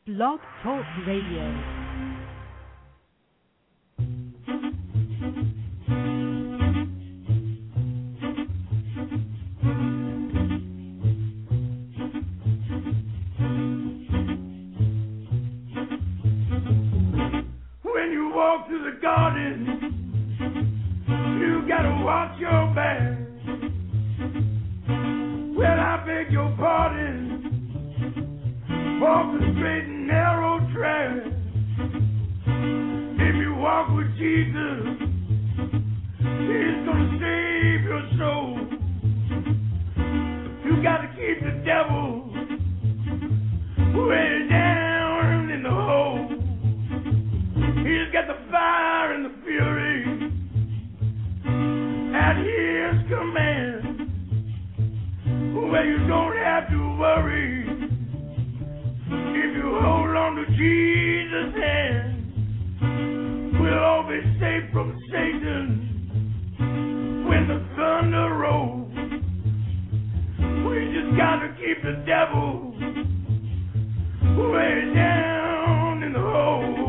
Blog Talk Radio. When you walk through the garden, you gotta watch your back. Well, I beg your pardon, walk the straight and narrow track. If you walk with Jesus, He's gonna save your soul. You gotta keep the devil way down in the hole. He's got the fire and the fury at His command. Well, you don't have to worry if you hold on to Jesus' hand. We'll all be safe from Satan when the thunder rolls. We just gotta keep the devil way down in the hole.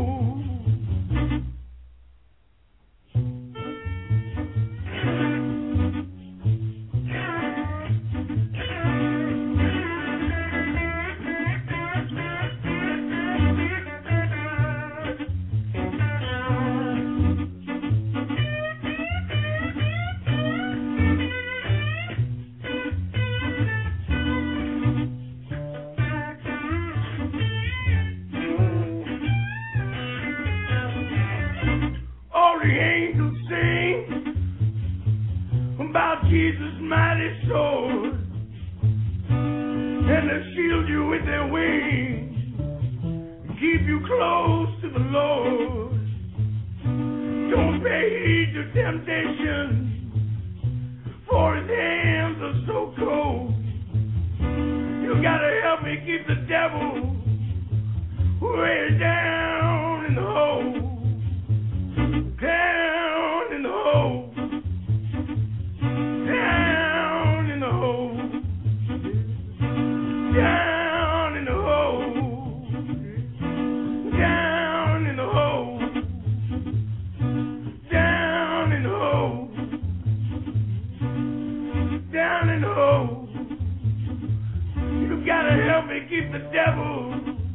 Jesus' mighty sword, and they shield you with their wings, keep you close to the Lord. Don't pay heed to temptation, for His hands are so cold. You gotta help me keep the devil way down in the hole, down in the hole. Down in the hole, down in the hole, down in the hole, down in the hole, down in the hole. You gotta help me keep the devil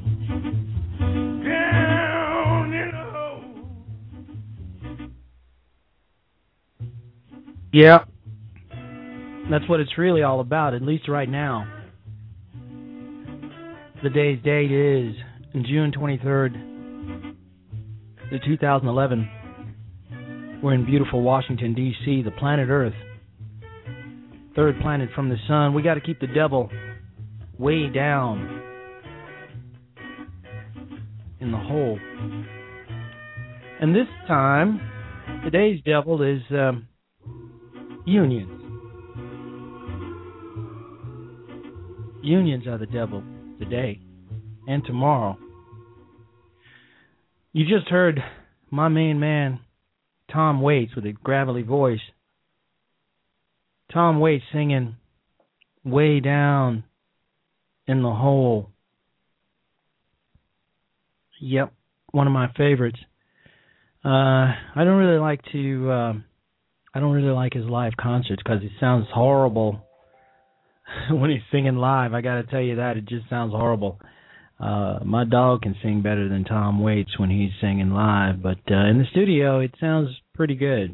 down in the hole. Yeah. That's what it's really all about, at least right now. The day's date is June 23rd, 2011. We're in beautiful Washington, D.C., the planet Earth. Third planet from the sun. We got to keep the devil way down in the hole. And this time, today's devil is unions. Unions are the devil today and tomorrow. You just heard my main man, Tom Waits, with a gravelly voice. Tom Waits singing Way Down in the Hole. Yep, one of my favorites. I don't really like his live concerts because it sounds horrible. When he's singing live, I got to tell you that, it just sounds horrible. My dog can sing better than Tom Waits when he's singing live, but in the studio, it sounds pretty good.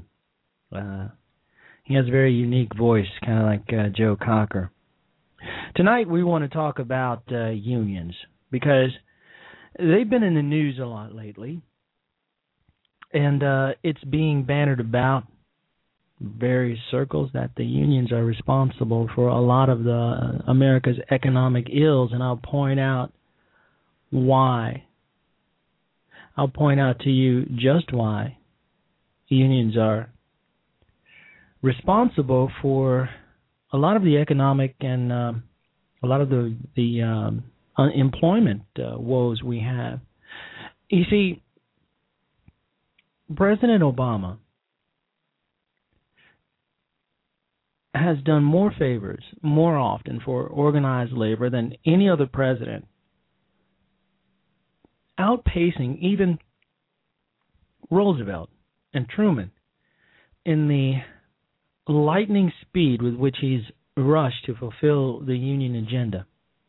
He has a very unique voice, kind of like Joe Cocker. Tonight, we want to talk about unions, because they've been in the news a lot lately, and it's being bannered about various circles that the unions are responsible for a lot of America's economic ills, and I'll point out why. I'll point out to you just why unions are responsible for a lot of the economic and a lot of the unemployment woes we have. You see, President Obama has done more favors more often for organized labor than any other president outpacing even Roosevelt and Truman in the lightning speed with which he's rushed to fulfill the Union agenda.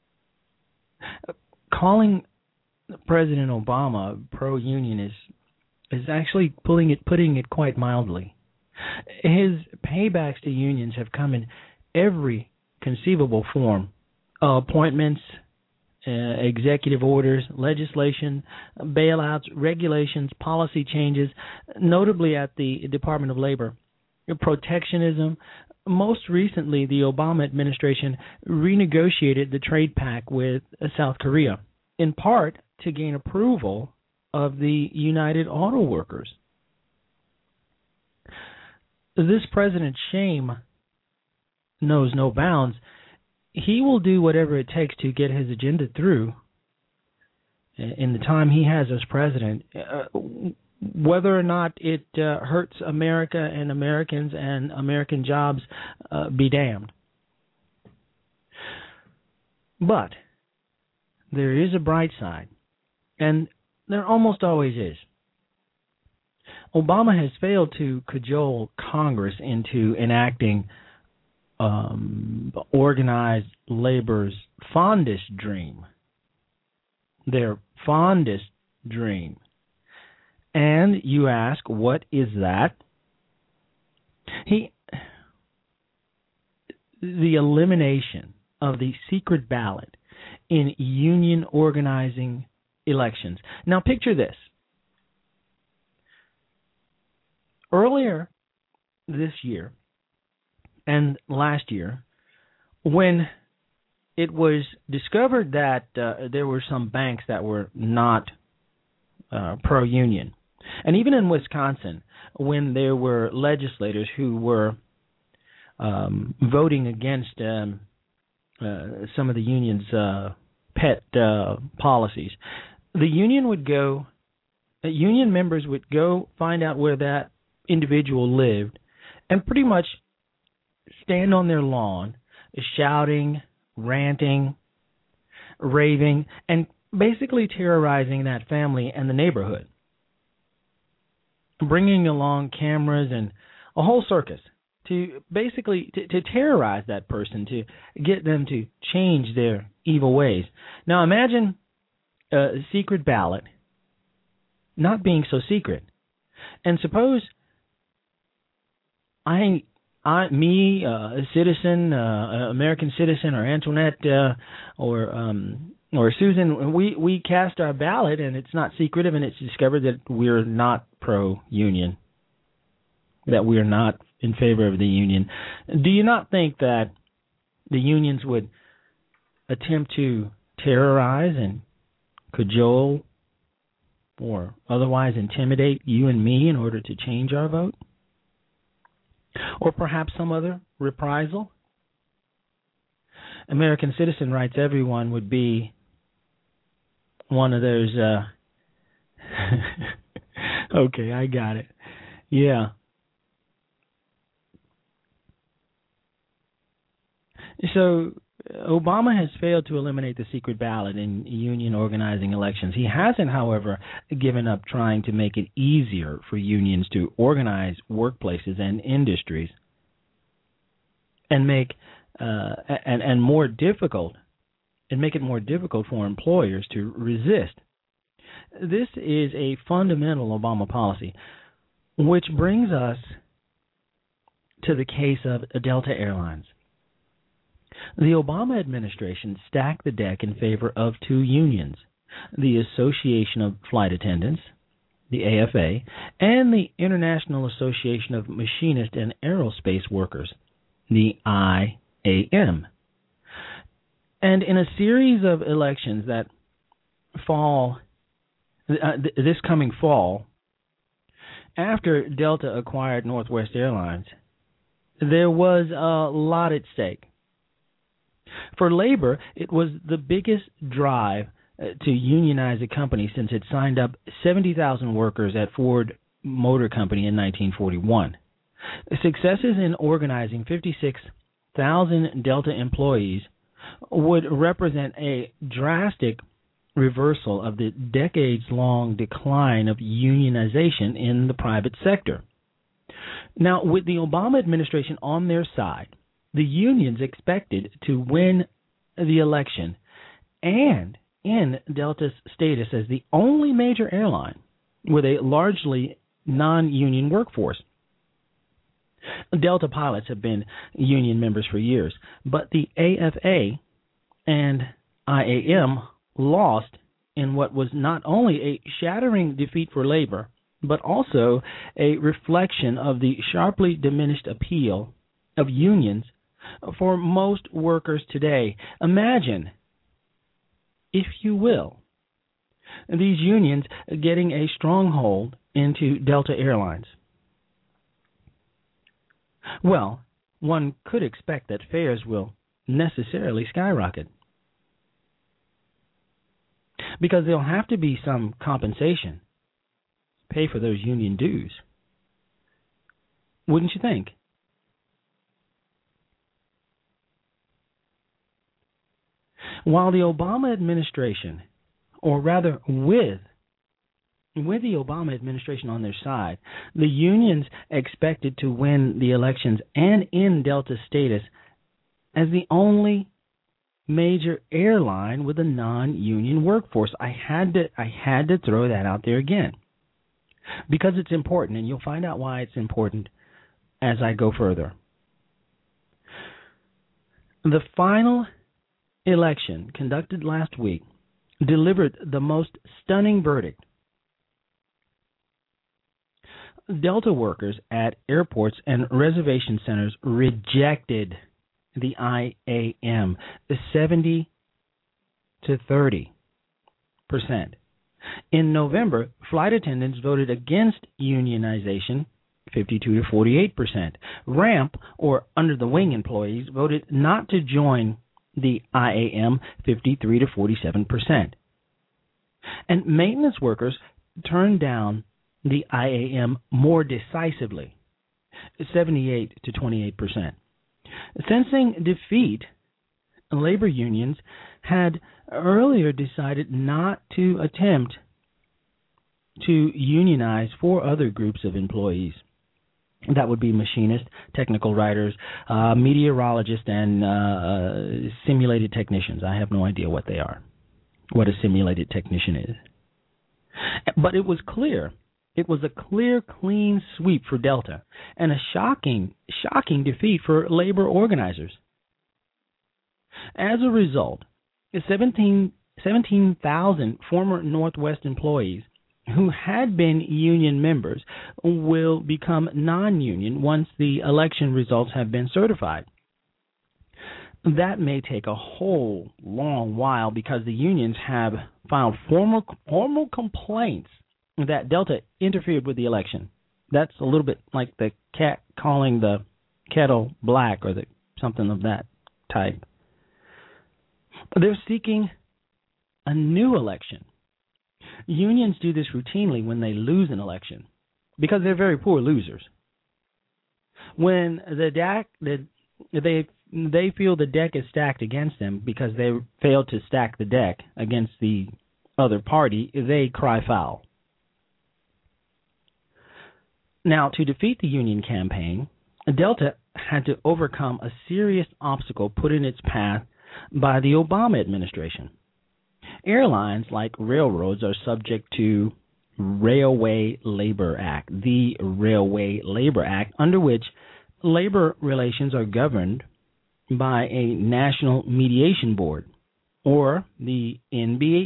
Calling President Obama pro-union is actually putting it quite mildly. His paybacks to unions have come in every conceivable form: appointments, executive orders, legislation, bailouts, regulations, policy changes, notably at the Department of Labor, protectionism. Most recently, the Obama administration renegotiated the trade pact with South Korea, in part to gain approval of the United Auto Workers. This president's shame knows no bounds. He will do whatever it takes to get his agenda through in the time he has as president, whether or not it hurts America and Americans and American jobs, be damned. But there is a bright side, and there almost always is. Obama has failed to cajole Congress into enacting organized labor's fondest dream, their fondest dream. And you ask, what is that? The elimination of the secret ballot in union organizing elections. Now picture this. Earlier this year and last year, when it was discovered that there were some banks that were not pro-union, and even in Wisconsin, when there were legislators who were voting against some of the union's pet policies, the union union members would go find out where that individual lived and pretty much stand on their lawn shouting, ranting, raving, and basically terrorizing that family and the neighborhood, bringing along cameras and a whole circus to basically to terrorize that person, to get them to change their evil ways. Now imagine a secret ballot not being so secret, and suppose a citizen, American citizen, or Antoinette, or Susan, we cast our ballot, and it's not secretive, and it's discovered that we're not pro-union, that we're not in favor of the union. Do you not think that the unions would attempt to terrorize and cajole or otherwise intimidate you and me in order to change our vote? Or perhaps some other reprisal? American Citizen writes everyone would be one of those, okay, I got it. Yeah. So Obama has failed to eliminate the secret ballot in union organizing elections. He hasn't, however, given up trying to make it easier for unions to organize workplaces and industries, and make and more difficult, and make it more difficult for employers to resist. This is a fundamental Obama policy, which brings us to the case of Delta Airlines. The Obama administration stacked the deck in favor of two unions, the Association of Flight Attendants, the AFA, and the International Association of Machinists and Aerospace Workers, the IAM. And in a series of elections that fall, this coming fall, after Delta acquired Northwest Airlines, there was a lot at stake. For labor, it was the biggest drive to unionize a company since it signed up 70,000 workers at Ford Motor Company in 1941. Successes in organizing 56,000 Delta employees would represent a drastic reversal of the decades-long decline of unionization in the private sector. Now, with the Obama administration on their side, the unions expected to win the election and in Delta's status as the only major airline with a largely non-union workforce. Delta pilots have been union members for years, but the AFA and IAM lost in what was not only a shattering defeat for labor, but also a reflection of the sharply diminished appeal of unions for most workers today. Imagine, if you will, these unions getting a stronghold into Delta Airlines. Well, one could expect that fares will necessarily skyrocket, because there'll have to be some compensation to pay for those union dues. Wouldn't you think? While the Obama administration, or rather with the Obama administration on their side, the unions expected to win the elections and in Delta status as the only major airline with a non-union workforce. I had to throw that out there again, because it's important, and you'll find out why it's important as I go further. The final election conducted last week delivered the most stunning verdict. Delta workers at airports and reservation centers rejected the IAM, 70 to 30%. In November, flight attendants voted against unionization, 52 to 48%. Ramp, or under-the-wing employees, voted not to join the IAM, 53 to 47%. And maintenance workers turned down the IAM more decisively, 78 to 28%. Sensing defeat, labor unions had earlier decided not to attempt to unionize 4 other groups of employees. That would be machinists, technical writers, meteorologists, and simulated technicians. I have no idea what they are, what a simulated technician is. But it was clear. It was a clear, clean sweep for Delta and a shocking defeat for labor organizers. As a result, 17,000 former Northwest employees who had been union members will become non-union once the election results have been certified. That may take a whole long while, because the unions have filed formal complaints that Delta interfered with the election. That's a little bit like the cat calling the kettle black, or something of that type. They're seeking a new election. Unions do this routinely when they lose an election, because they're very poor losers. When they feel the deck is stacked against them because they failed to stack the deck against the other party, they cry foul. Now, to defeat the union campaign, Delta had to overcome a serious obstacle put in its path by the Obama administration. Airlines, like railroads, are subject to Railway Labor Act, the Railway Labor Act, under which labor relations are governed by a National Mediation Board, or the NMB.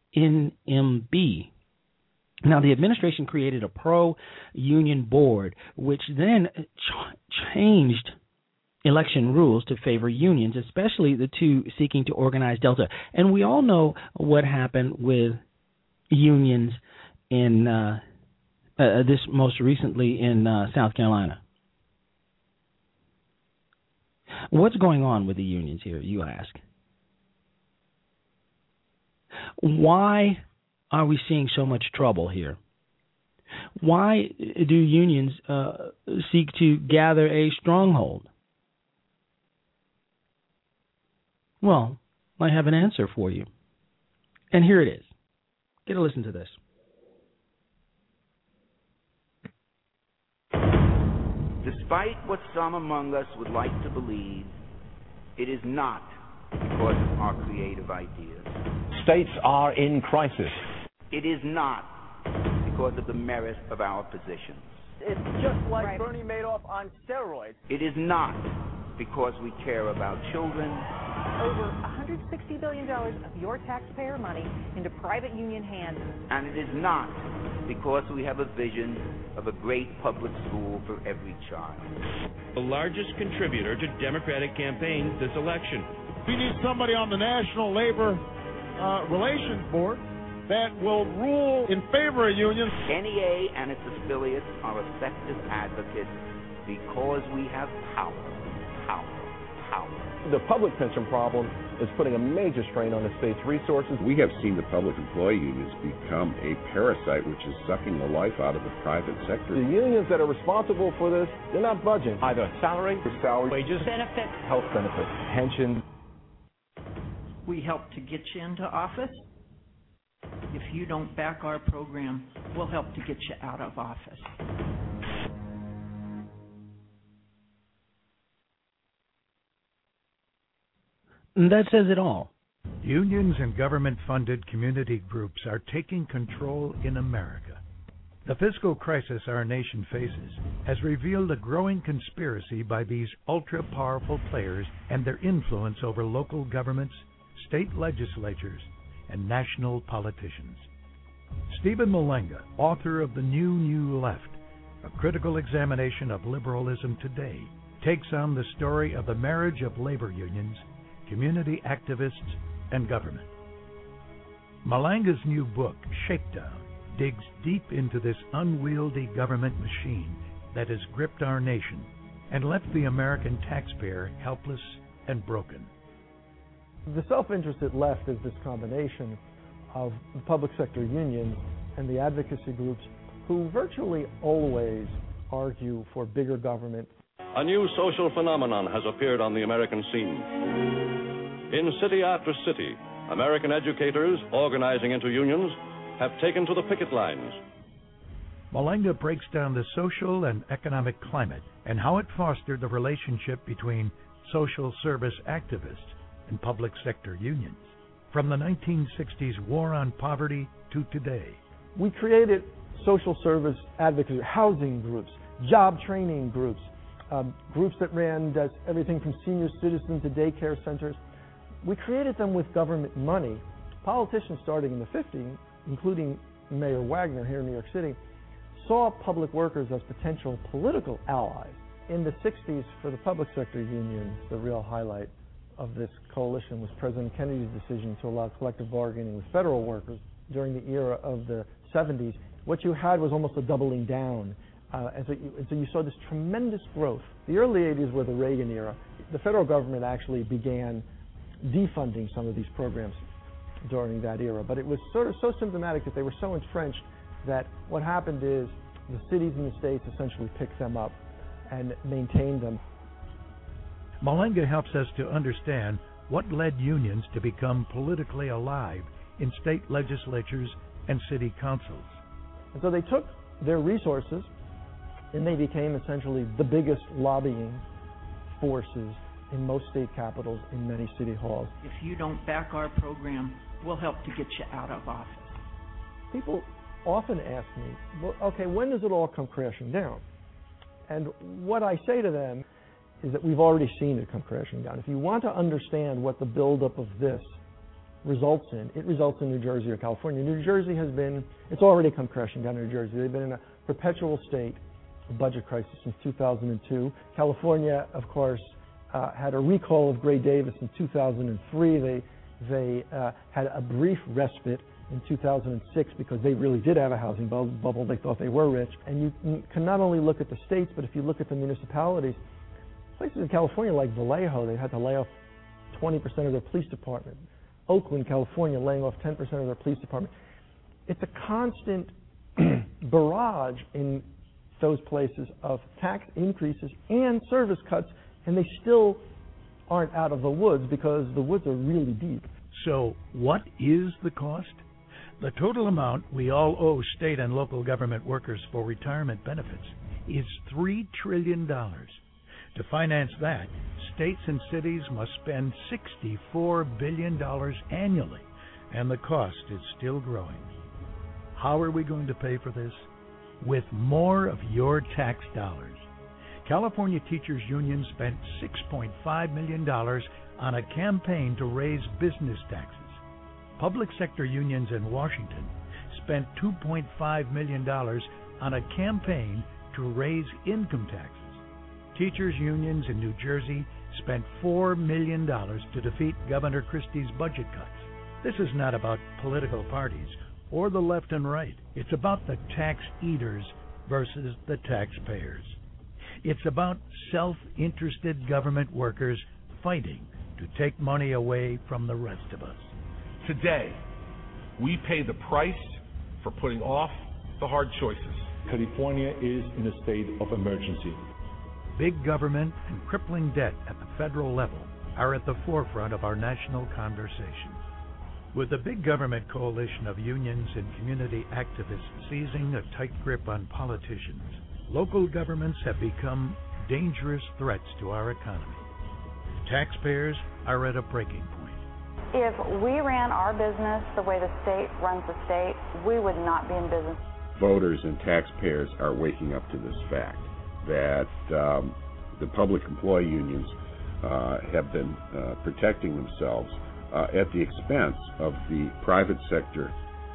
Now, the administration created a pro-union board, which then changed election rules to favor unions, especially the two seeking to organize Delta. And we all know what happened with unions in this most recently in South Carolina. What's going on with the unions here, you ask? Why are we seeing so much trouble here? Why do unions seek to gather a stronghold? Well, I have an answer for you. And here it is. Get a listen to this. Despite what some among us would like to believe, it is not because of our creative ideas. States are in crisis. It is not because of the merit of our positions. It's just like Bernie Madoff on steroids. It is not because we care about children. Over $160 billion of your taxpayer money into private union hands. And it is not because we have a vision of a great public school for every child. The largest contributor to Democratic campaigns this election. We need somebody on the National Labor Relations Board that will rule in favor of unions. NEA and its affiliates are effective advocates because we have power. The public pension problem is putting a major strain on the state's resources. We have seen the public employee unions become a parasite which is sucking the life out of the private sector. The unions that are responsible for this, they're not budging. Either salary, wages, Benefits, health benefits, pension. We help to get you into office. If you don't back our program, we'll help to get you out of office. And that says it all. Unions and government-funded community groups are taking control in America. The fiscal crisis our nation faces has revealed a growing conspiracy by these ultra-powerful players and their influence over local governments, state legislatures, and national politicians. Stephen Malenga, author of The New Left, a critical examination of liberalism today, takes on the story of the marriage of labor unions, community activists, and government. Malenga's new book, Shakedown, digs deep into this unwieldy government machine that has gripped our nation and left the American taxpayer helpless and broken. The self-interested left is this combination of the public sector unions and the advocacy groups who virtually always argue for bigger government. A new social phenomenon has appeared on the American scene. In city after city, American educators, organizing into unions, have taken to the picket lines. Malenga breaks down the social and economic climate and how it fostered the relationship between social service activists and public sector unions, from the 1960s war on poverty to today. We created social service advocacy, housing groups, job training groups, groups that ran everything from senior citizen to daycare centers. We created them with government money. Politicians starting in the 50s, including Mayor Wagner here in New York City, saw public workers as potential political allies. In the 60s, for the public sector unions, the real highlight of this coalition was President Kennedy's decision to allow collective bargaining with federal workers during the era of the 70s. What you had was almost a doubling down. And so you saw this tremendous growth. The early 80s were the Reagan era. The federal government actually began defunding some of these programs during that era. But it was sort of so symptomatic that they were so entrenched that what happened is the cities and the states essentially picked them up and maintained them. Malenga helps us to understand what led unions to become politically alive in state legislatures and city councils. And so they took their resources and they became essentially the biggest lobbying forces in most state capitals, in many city halls. If you don't back our program, we'll help to get you out of office. People often ask me, well, okay, when does it all come crashing down? And what I say to them is that we've already seen it come crashing down. If you want to understand what the buildup of this results in, it results in New Jersey or California. New Jersey it's already come crashing down in New Jersey. They've been in a perpetual state of budget crisis since 2002. California, of course, had a recall of Gray Davis in 2003. They had a brief respite in 2006 because they really did have a housing bubble. They thought they were rich. And you can not only look at the states, but if you look at the municipalities, places in California like Vallejo, they had to lay off 20% of their police department. Oakland, California, laying off 10% of their police department. It's a constant barrage in those places of tax increases and service cuts, and they still aren't out of the woods because the woods are really deep. So what is the cost? The total amount we all owe state and local government workers for retirement benefits is $3 trillion. To finance that, states and cities must spend $64 billion annually, and the cost is still growing. How are we going to pay for this? With more of your tax dollars. California Teachers Union spent $6.5 million on a campaign to raise business taxes. Public sector unions in Washington spent $2.5 million on a campaign to raise income taxes. Teachers unions in New Jersey spent $4 million to defeat Governor Christie's budget cuts. This is not about political parties or the left and right. It's about the tax eaters versus the taxpayers. It's about self-interested government workers fighting to take money away from the rest of us. Today, we pay the price for putting off the hard choices. California is in a state of emergency. Big government and crippling debt at the federal level are at the forefront of our national conversation. With the big government coalition of unions and community activists seizing a tight grip on politicians, local governments have become dangerous threats to our economy. Taxpayers are at a breaking point. If we ran our business the way the state runs the state, we would not be in business. Voters and taxpayers are waking up to this fact that the public employee unions have been protecting themselves at the expense of the private sector.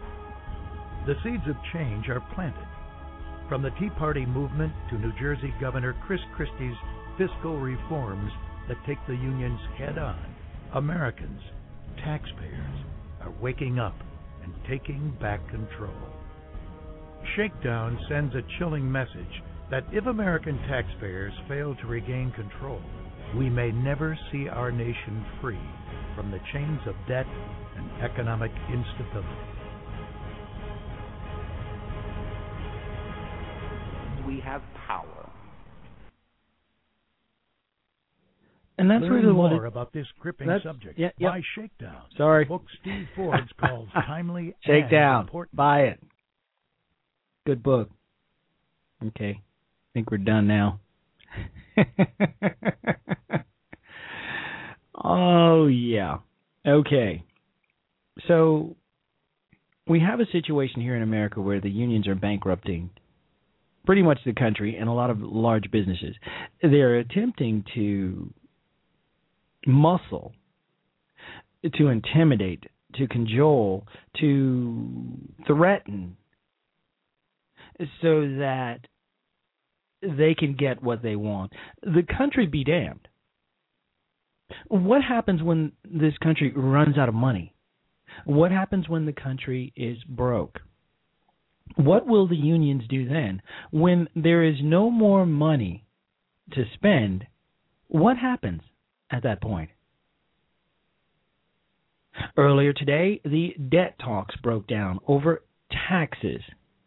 The seeds of change are planted. From the Tea Party movement to New Jersey Governor Chris Christie's fiscal reforms that take the unions head on, Americans, taxpayers, are waking up and taking back control. Shakedown sends a chilling message that if American taxpayers fail to regain control, we may never see our nation free from the chains of debt and economic instability. We have power. And that's really more about this gripping subject. Buy Shakedown. Sorry. Book Steve Forbes calls timely Shakedown. and important. Buy it. Good book. Okay. I think we're done now. Oh, yeah. Okay. So we have a situation here in America where the unions are bankrupting pretty much the country and a lot of large businesses. They're attempting to muscle, to intimidate, to cajole, to threaten so that they can get what they want. The country be damned. What happens when this country runs out of money? What happens when the country is broke? What will the unions do then? When there is no more money to spend, what happens at that point? Earlier today, the debt talks broke down over taxes.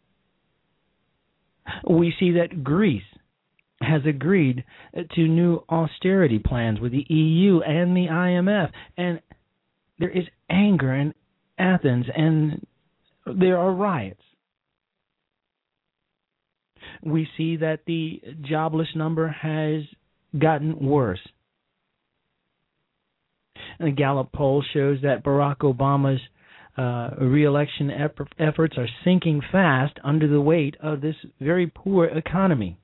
We see that Greece has agreed to new austerity plans with the EU and the IMF, and there is anger in Athens, and there are riots. We see that the jobless number has gotten worse. And the Gallup poll shows that Barack Obama's re-election efforts are sinking fast under the weight of this very poor economy.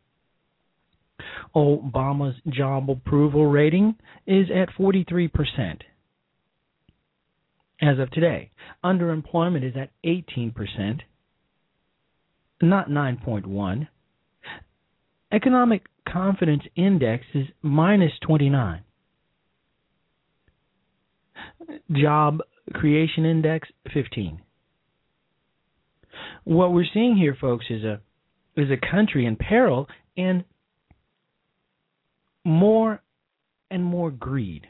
Obama's job approval rating is at 43% as of today. Underemployment is at 18%, not 9.1. Economic confidence index is minus 29. Job creation index 15. What we're seeing here, folks, is a country in peril and more greed.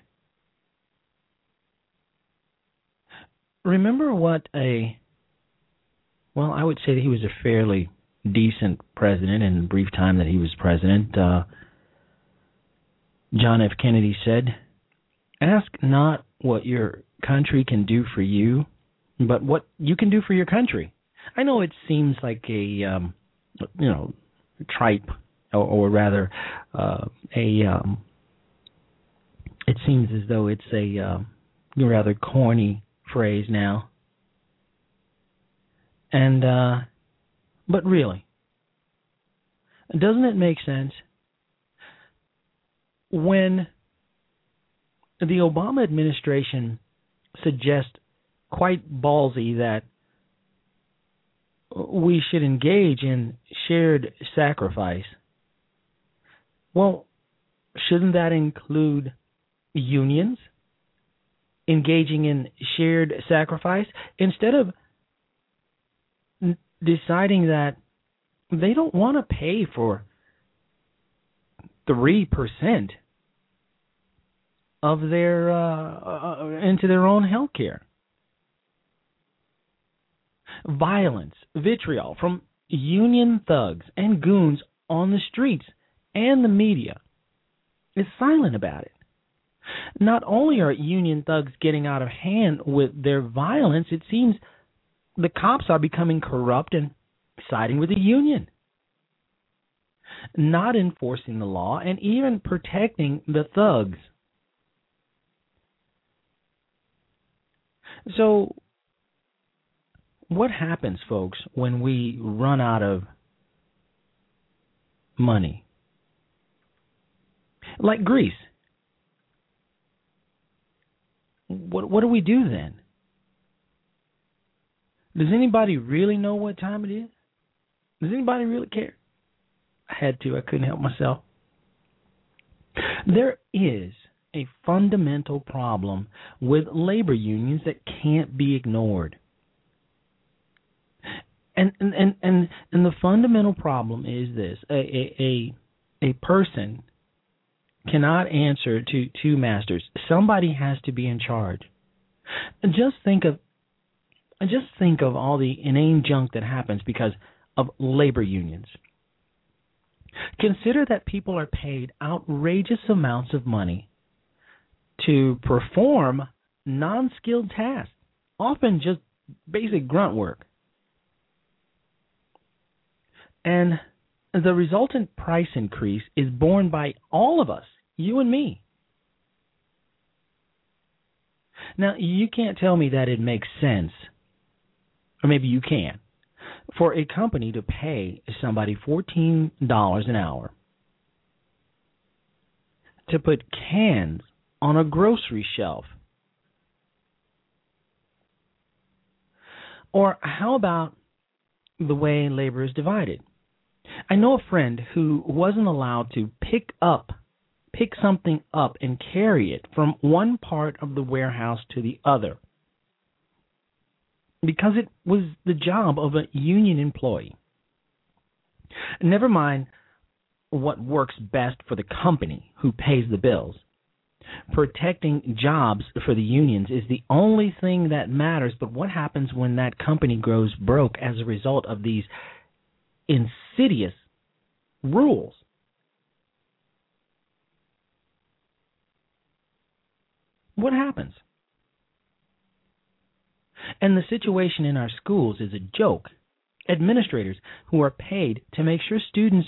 Remember what I would say that he was a fairly decent president in the brief time that he was president. John F. Kennedy said, "Ask not what your country can do for you, but what you can do for your country. I know it seems like a tripe, or rather it seems as though it's a rather corny phrase now. And but really, doesn't it make sense when the Obama administration suggests quite ballsy that we should engage in shared sacrifice? Well, shouldn't that include unions engaging in shared sacrifice instead of deciding that they don't want to pay for 3% of their into their own health care? Violence, vitriol from union thugs and goons on the streets and the media is silent about it. Not only are union thugs getting out of hand with their violence, it seems the cops are becoming corrupt and siding with the union, not enforcing the law and even protecting the thugs. So, what happens, folks, when we run out of money? Like Greece. What do we do then? Does anybody really know what time it is? Does anybody really care? I had to. I couldn't help myself. There is a fundamental problem with labor unions that can't be ignored. And the fundamental problem is this: a person cannot answer to two masters. Somebody has to be in charge. And just think of all the inane junk that happens because of labor unions. Consider that people are paid outrageous amounts of money to perform non-skilled tasks, often just basic grunt work. And the resultant price increase is borne by all of us, you and me. Now, you can't tell me that it makes sense, or maybe you can, for a company to pay somebody $14 an hour to put cans on a grocery shelf. Or how about the way labor is divided? I know a friend who wasn't allowed to pick something up and carry it from one part of the warehouse to the other because it was the job of a union employee. Never mind what works best for the company who pays the bills. Protecting jobs for the unions is the only thing that matters, but what happens when that company goes broke as a result of these insidious rules? What happens? And the situation in our schools is a joke. Administrators who are paid to make sure students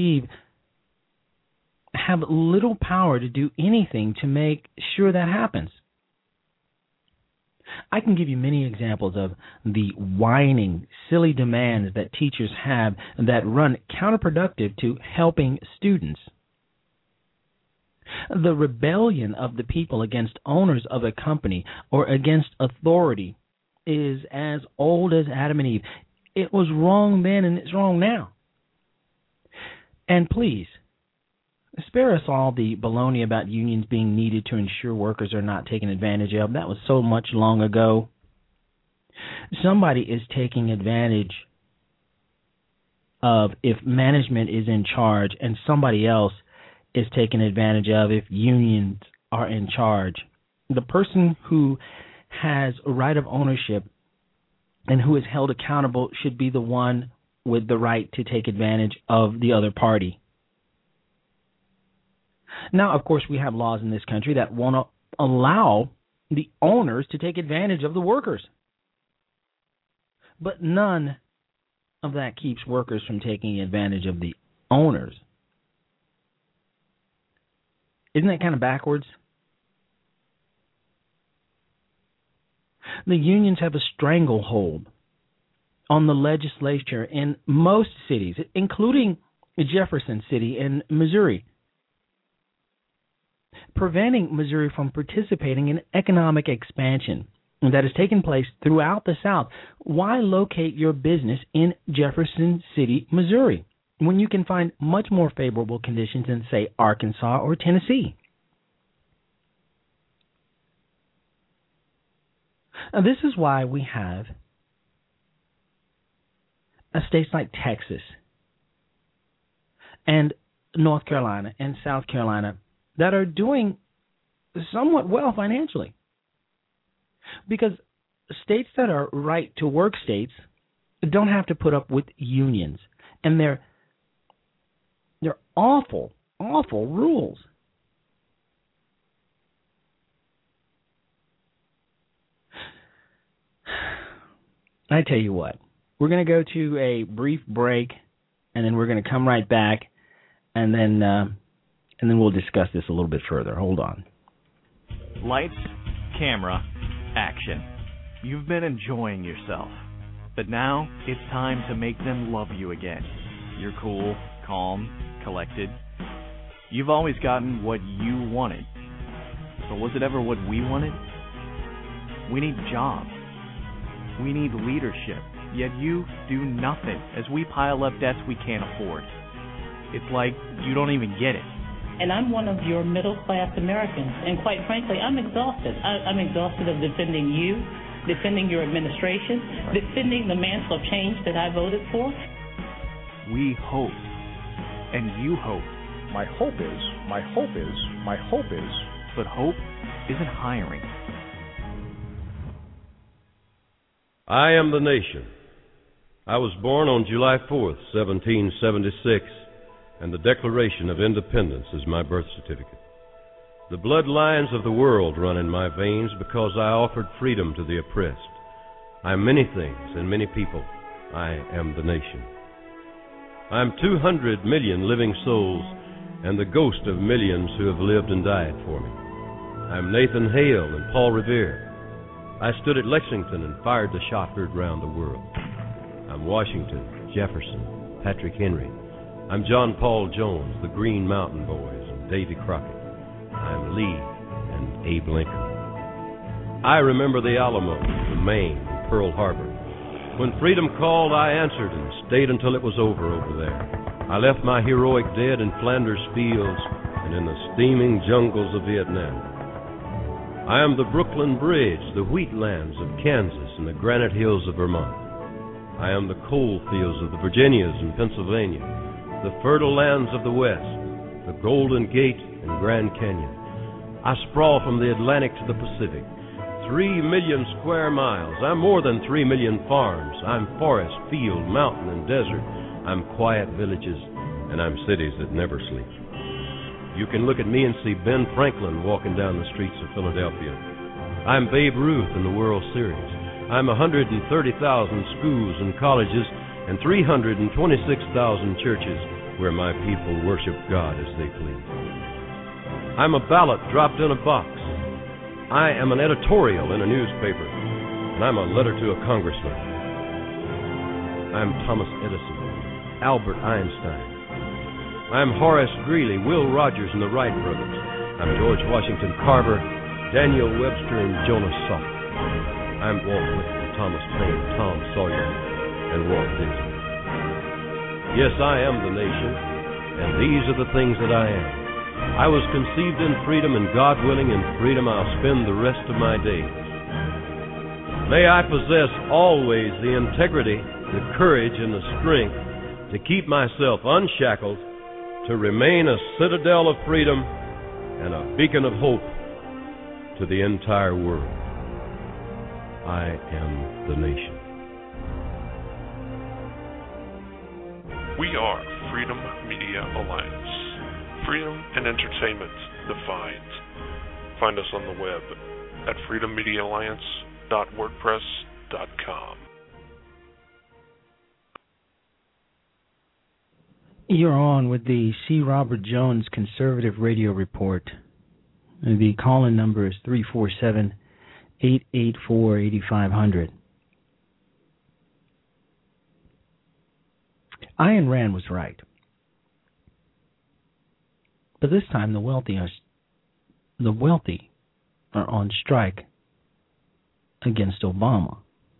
have little power to do anything to make sure that happens. I can give you many examples of the whining, silly demands that teachers have that run counterproductive to helping students. The rebellion of the people against owners of a company or against authority is as old as Adam and Eve. It was wrong then and it's wrong now. And please, spare us all the baloney about unions being needed to ensure workers are not taken advantage of. That was so much long ago. Somebody is taking advantage of if management is in charge, and somebody else is taken advantage of if unions are in charge. The person who has a right of ownership and who is held accountable should be the one with the right to take advantage of the other party. Now, of course, we have laws in this country that won't allow the owners to take advantage of the workers. But none of that keeps workers from taking advantage of the owners. Isn't that kind of backwards? The unions have a stranglehold on the legislature in most cities, including Jefferson City in Missouri, preventing Missouri from participating in economic expansion that has taken place throughout the South. Why locate your business in Jefferson City, Missouri, when you can find much more favorable conditions in, say, Arkansas or Tennessee? And this is why we have states like Texas and North Carolina and South Carolina that are doing somewhat well financially. Because states that are right-to-work states don't have to put up with unions. And they're awful, awful rules. I tell you what, we're going to go to a brief break, and then we're going to come right back, and then we'll discuss this a little bit further. Hold on. Lights, camera, action. You've been enjoying yourself, but now it's time to make them love you again. You're cool, calm, collected. You've always gotten what you wanted. But was it ever what we wanted? We need jobs. We need leadership, yet you do nothing as we pile up debts we can't afford. It's like you don't even get it. And I'm one of your middle-class Americans, and quite frankly, I'm exhausted. I'm exhausted of defending you, defending your administration, defending the mantle of change that I voted for. We hope, and you hope. My hope is, but hope isn't hiring. I am the nation. I was born on July 4th, 1776, and the Declaration of Independence is my birth certificate. The bloodlines of the world run in my veins because I offered freedom to the oppressed. I am many things and many people. I am the nation. I am 200 million living souls and the ghost of millions who have lived and died for me. I am Nathan Hale and Paul Revere. I stood at Lexington and fired the shot heard round the world. I'm Washington, Jefferson, Patrick Henry. I'm John Paul Jones, the Green Mountain Boys, and Davy Crockett. I'm Lee and Abe Lincoln. I remember the Alamo, the Maine, and Pearl Harbor. When freedom called, I answered and stayed until it was over there. I left my heroic dead in Flanders fields and in the steaming jungles of Vietnam. I am the Brooklyn Bridge, the wheatlands of Kansas, and the granite hills of Vermont. I am the coal fields of the Virginias and Pennsylvania, the fertile lands of the West, the Golden Gate and Grand Canyon. I sprawl from the Atlantic to the Pacific, 3 million square miles. I'm more than 3 million farms. I'm forest, field, mountain, and desert. I'm quiet villages, and I'm cities that never sleep. You can look at me and see Ben Franklin walking down the streets of Philadelphia. I'm Babe Ruth in the World Series. I'm 130,000 schools and colleges and 326,000 churches where my people worship God as they please. I'm a ballot dropped in a box. I am an editorial in a newspaper, and I'm a letter to a congressman. I'm Thomas Edison, Albert Einstein. I'm Horace Greeley, Will Rogers, and the Wright brothers. I'm George Washington Carver, Daniel Webster, and Jonas Salk. I'm Walt Whitman, Thomas Paine, Tom Sawyer, and Walt Disney. Yes, I am the nation, and these are the things that I am. I was conceived in freedom, and God willing, in freedom I'll spend the rest of my days. May I possess always the integrity, the courage, and the strength to keep myself unshackled, to remain a citadel of freedom and a beacon of hope to the entire world. I am the nation. We are Freedom Media Alliance. Freedom and entertainment defined. Find us on the web at freedommediaalliance.wordpress.com. You're on with the C. Robert Jones Conservative Radio Report. The call-in number is 347-884-8500. Ayn Rand was right. But this time the wealthy are on strike against Obama.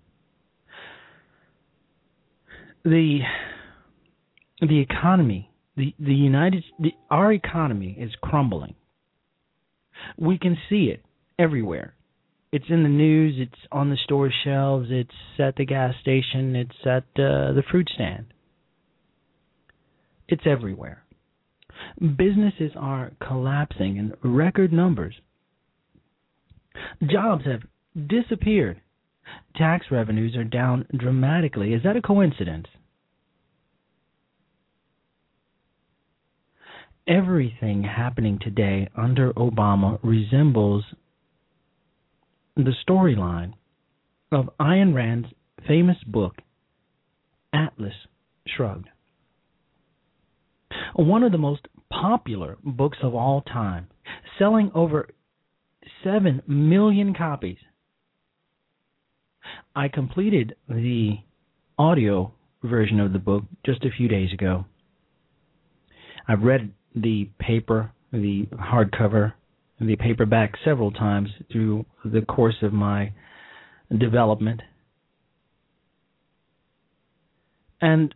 The economy, our economy is crumbling. We can see it everywhere. It's in the news, it's on the store shelves, it's at the gas station, it's at the fruit stand. It's everywhere. Businesses are collapsing in record numbers. Jobs have disappeared. Tax revenues are down dramatically. Is that a coincidence? Everything happening today under Obama resembles the storyline of Ayn Rand's famous book, Atlas Shrugged. One of the most popular books of all time, selling over 7 million copies. I completed the audio version of the book just a few days ago. I've read the paper, the hardcover, and the paperback several times through the course of my development. And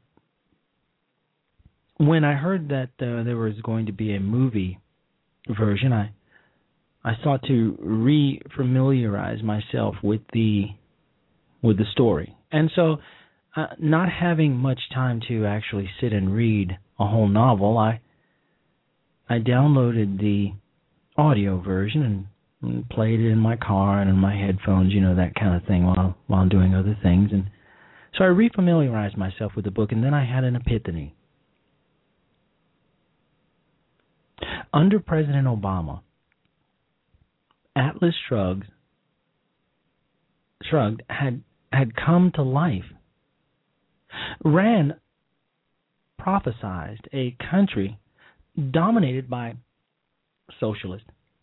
when I heard that there was going to be a movie version, I sought to re-familiarize myself with the story. And so, not having much time to actually sit and read a whole novel, I downloaded the audio version and played it in my car and in my headphones, that kind of thing while I'm doing other things. And so I re-familiarized myself with the book, and then I had an epiphany. Under President Obama, Atlas Shrugged had come to life. Rand prophesied a country dominated by socialist,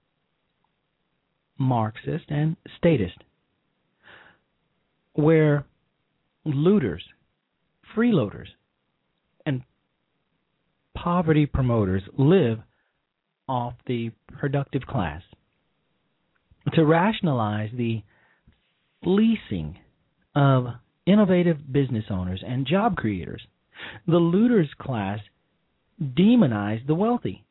Marxist, and statist, where looters, freeloaders, and poverty promoters live off the productive class. To rationalize the fleecing of innovative business owners and job creators, the looters class demonized the wealthy.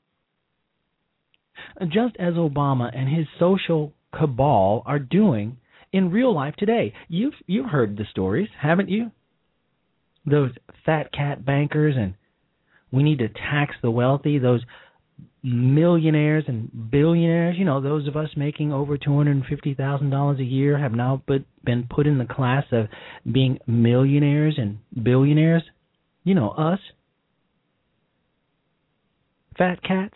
Just as Obama and his social cabal are doing in real life today. You've heard the stories, haven't you? Those fat cat bankers, and we need to tax the wealthy, those millionaires and billionaires, those of us making over $250,000 a year have now been put in the class of being millionaires and billionaires. Us. Fat cats.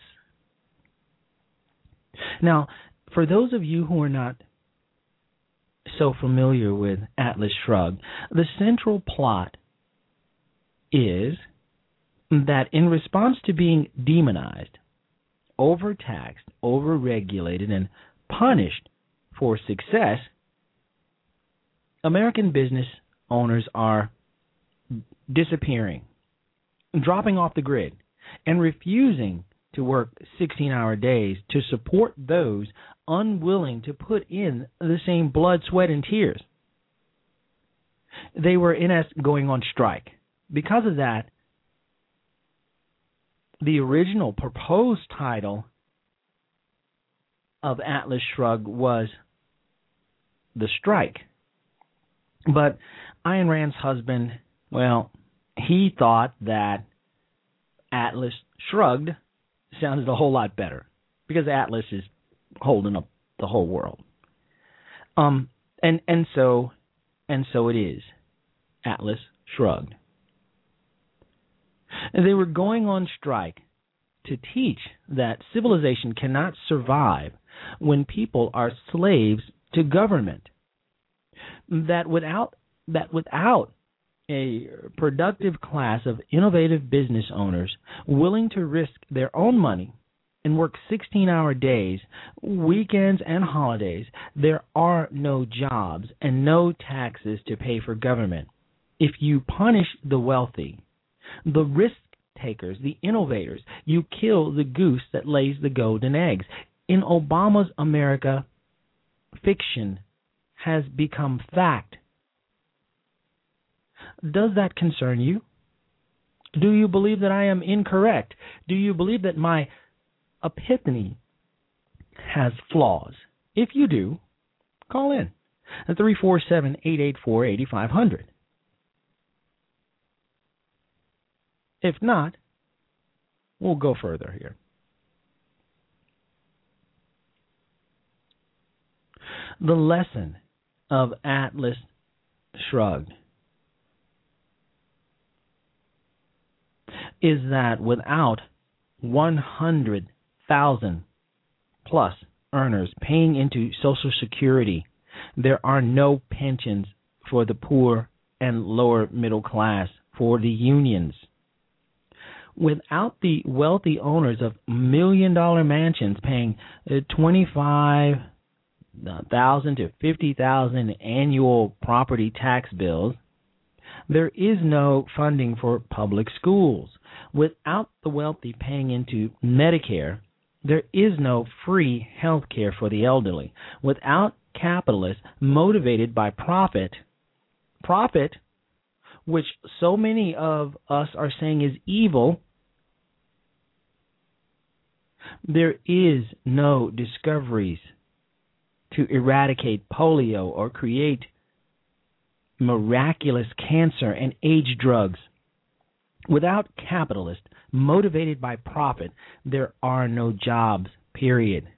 Now, for those of you who are not so familiar with Atlas Shrugged, the central plot is that in response to being demonized, overtaxed, overregulated, and punished for success, American business owners are disappearing, dropping off the grid, and refusing to work 16-hour days to support those unwilling to put in the same blood, sweat, and tears. They were, in essence, going on strike. Because of that, the original proposed title of Atlas Shrugged was The Strike. But Ayn Rand's husband, he thought that Atlas Shrugged sounded a whole lot better because Atlas is holding up the whole world. And so it is. Atlas Shrugged. And they were going on strike to teach that civilization cannot survive when people are slaves to government. That without a productive class of innovative business owners willing to risk their own money and work 16-hour days, weekends, and holidays, there are no jobs and no taxes to pay for government. If you punish the wealthy, the risk takers, the innovators, you kill the goose that lays the golden eggs. In Obama's America, fiction has become fact. Does that concern you? Do you believe that I am incorrect? Do you believe that my epiphany has flaws? If you do, call in at 347-884-8500. If not, we'll go further here. The lesson of Atlas Shrugged is that without 100,000 plus earners paying into Social Security, there are no pensions for the poor and lower middle class, for the unions. Without the wealthy owners of million-dollar mansions paying $25,000 to $50,000 annual property tax bills, there is no funding for public schools. Without the wealthy paying into Medicare, there is no free health care for the elderly. Without capitalists motivated by profit, which so many of us are saying is evil, there is no discoveries to eradicate polio or create miraculous cancer and age drugs. Without capitalists motivated by profit, there are no jobs, period.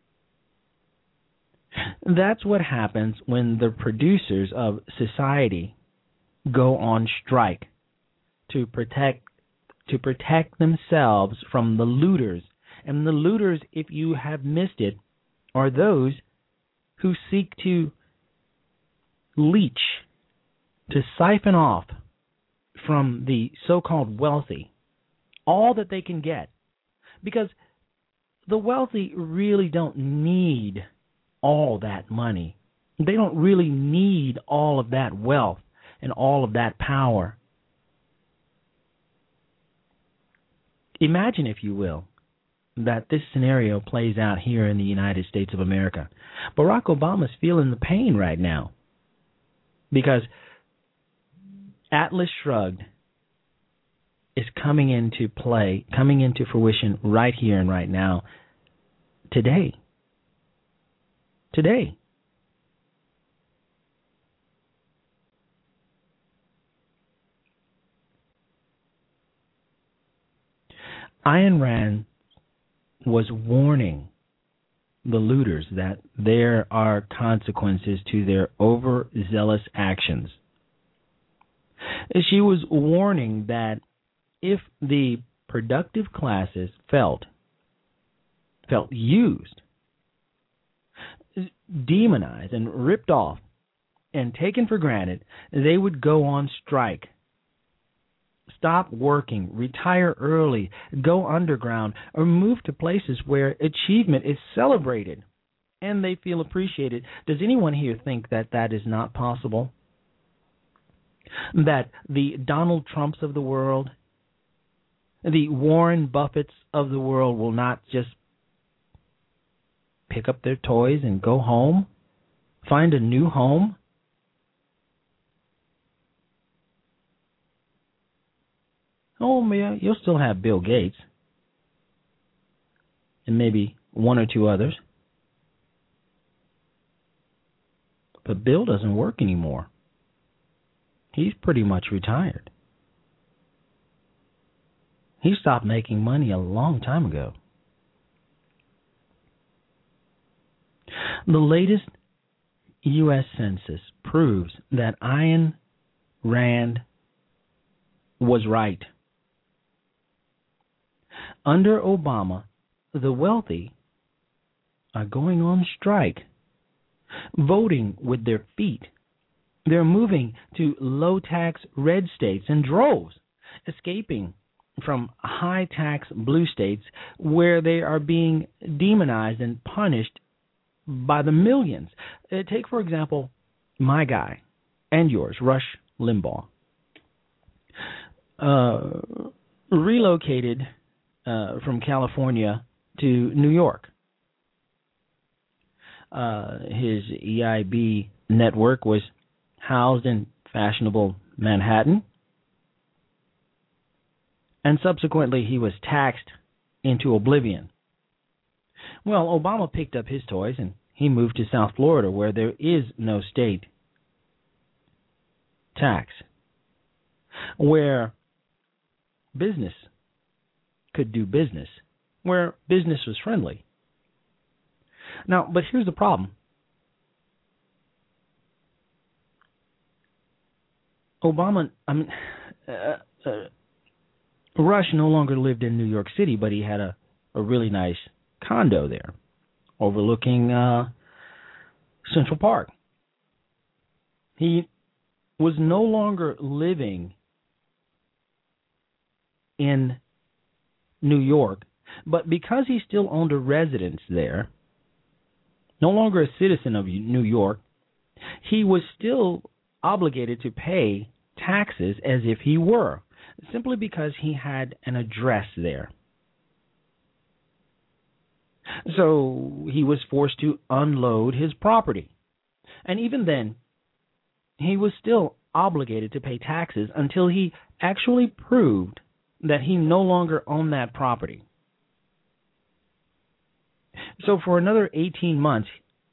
That's what happens when the producers of society go on strike to protect themselves from the looters. And the looters, if you have missed it, are those who seek to leech, to siphon off from the so-called wealthy all that they can get. Because the wealthy really don't need all that money. They don't really need all of that wealth and all of that power. Imagine, if you will, that this scenario plays out here in the United States of America. Barack Obama's feeling the pain right now because Atlas Shrugged is coming into play, coming into fruition right here and right now, today. Today. Ayn Rand was warning the looters that there are consequences to their overzealous actions. She was warning that if the productive classes felt used, demonized, and ripped off, and taken for granted, they would go on strike. Stop working, retire early, go underground, or move to places where achievement is celebrated and they feel appreciated. Does anyone here think that that is not possible? That the Donald Trumps of the world, the Warren Buffetts of the world will not just pick up their toys and go home, find a new home? Oh, yeah, you'll still have Bill Gates and maybe one or two others. But Bill doesn't work anymore. He's pretty much retired. He stopped making money a long time ago. The latest U.S. Census proves that Ayn Rand was right. Under Obama, the wealthy are going on strike, voting with their feet. They're moving to low-tax red states in droves, escaping from high-tax blue states where they are being demonized and punished by the millions. Take, for example, my guy and yours, Rush Limbaugh. Relocated from California to New York. His EIB network was housed in fashionable Manhattan, and subsequently he was taxed into oblivion. Well, Obama picked up his toys and he moved to South Florida, where there is no state tax, where business could do business, where business was friendly. Now, but here's the problem. Rush no longer lived in New York City, but he had a really nice condo there, overlooking Central Park. He was no longer living in New York, but because he still owned a residence there, no longer a citizen of New York, he was still obligated to pay taxes as if he were, simply because he had an address there. So he was forced to unload his property. And even then, he was still obligated to pay taxes until he actually proved that he no longer owned that property. So for another 18 months,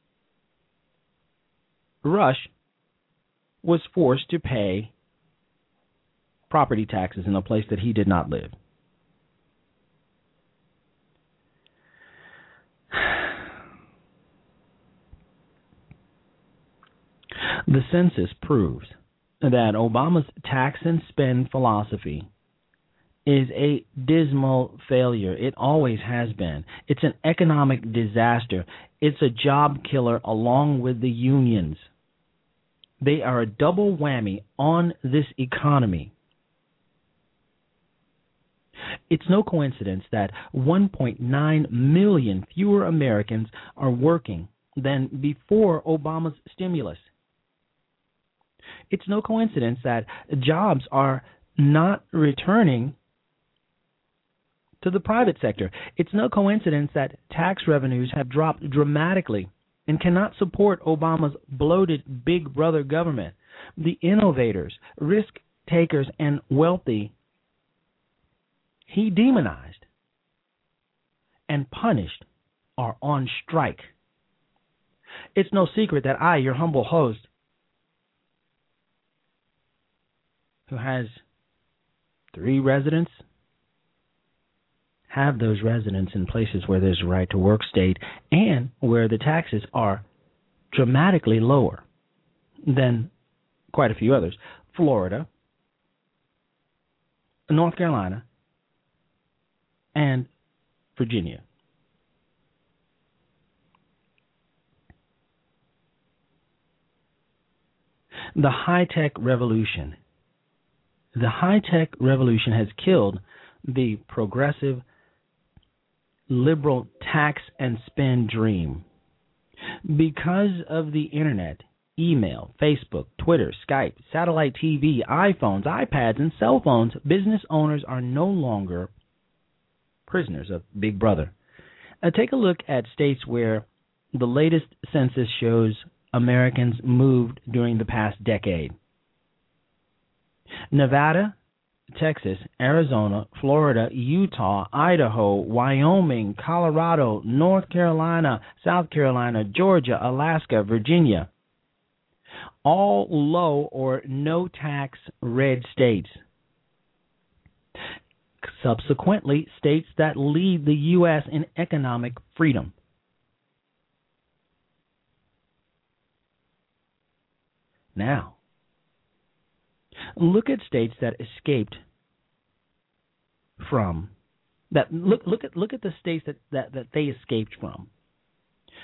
Rush was forced to pay property taxes in a place that he did not live. The census proves that Obama's tax and spend philosophy is a dismal failure. It always has been. It's an economic disaster. It's a job killer along with the unions. They are a double whammy on this economy. It's no coincidence that 1.9 million fewer Americans are working than before Obama's stimulus. It's no coincidence that jobs are not returning to the private sector. It's no coincidence that tax revenues have dropped dramatically and cannot support Obama's bloated big brother government. The innovators, risk takers, and wealthy he demonized and punished are on strike. It's no secret that I, your humble host, who has 3 residents, have those residents in places where there's a right-to-work state and where the taxes are dramatically lower than quite a few others. Florida, North Carolina, and Virginia. The high-tech revolution. The high-tech revolution has killed the progressive, liberal tax and spend dream. Because of the internet, email, Facebook, Twitter, Skype, satellite TV, iPhones, iPads, and cell phones, business owners are no longer prisoners of Big Brother. Take a look at states where the latest census shows Americans moved during the past decade. Nevada, Texas, Arizona, Florida, Utah, Idaho, Wyoming, Colorado, North Carolina, South Carolina, Georgia, Alaska, Virginia. All low or no tax red states. Subsequently, states that lead the U.S. in economic freedom. Now, look at states that escaped from that. Look at the states that they escaped from.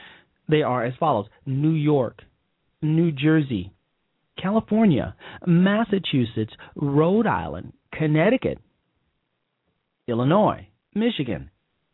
They are as follows: New York, New Jersey, California, Massachusetts, Rhode Island, Connecticut, Illinois, Michigan.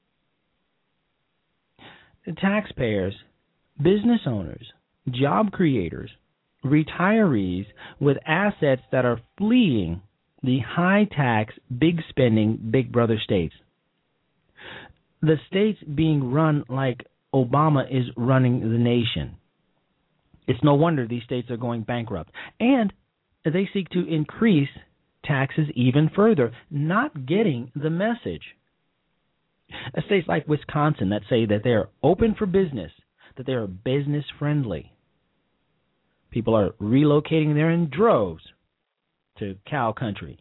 The taxpayers, business owners, job creators, retirees with assets that are fleeing the high-tax, big-spending Big Brother states. The states being run like Obama is running the nation. It's no wonder these states are going bankrupt. And they seek to increase taxes even further, not getting the message. States like Wisconsin that say that they're open for business, that they're business-friendly. People are relocating there in droves to cow country.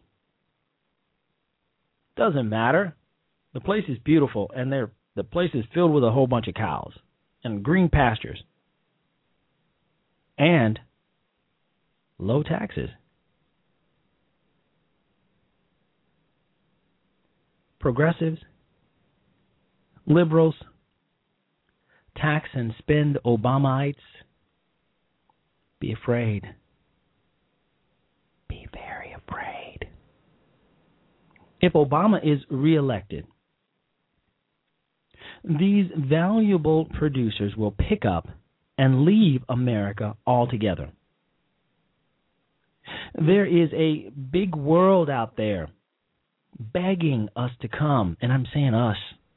Doesn't matter. The place is beautiful, and the place is filled with a whole bunch of cows and green pastures and low taxes. Progressives, liberals, tax and spend Obamaites, be afraid. Be very afraid. If Obama is reelected, these valuable producers will pick up and leave America altogether. There is a big world out there begging us to come, and I'm saying us.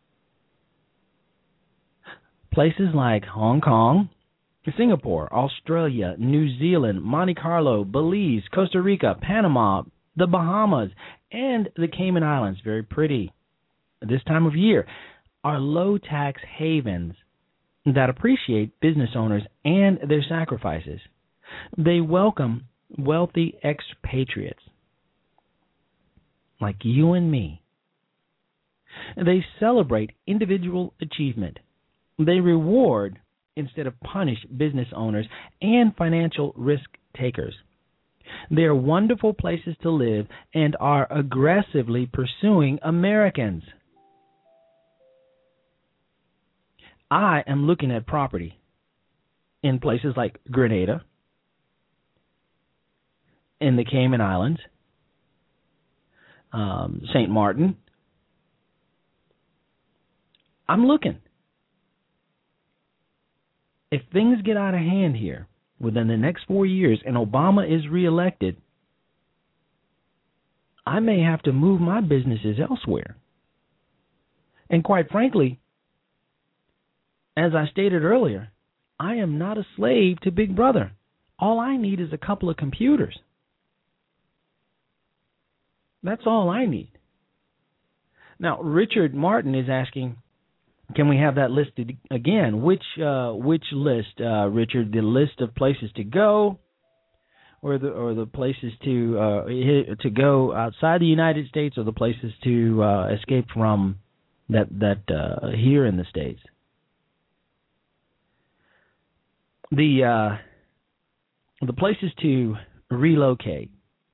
Places like Hong Kong, Singapore, Australia, New Zealand, Monte Carlo, Belize, Costa Rica, Panama, the Bahamas, and the Cayman Islands, very pretty this time of year, are low-tax havens that appreciate business owners and their sacrifices. They welcome wealthy expatriates like you and me. They celebrate individual achievement. They reward instead of punish business owners and financial risk takers. They are wonderful places to live and are aggressively pursuing Americans. I am looking at property in places like Grenada, in the Cayman Islands, St. Martin. I'm looking. If things get out of hand here within the next 4 years and Obama is reelected, I may have to move my businesses elsewhere. And quite frankly, as I stated earlier, I am not a slave to Big Brother. All I need is a couple of computers. That's all I need. Now, Richard Martin is asking, can we have that listed again? Which list, Richard? The list of places to go, or the places to go outside the United States, or the places to escape from that here in the States? The places to relocate: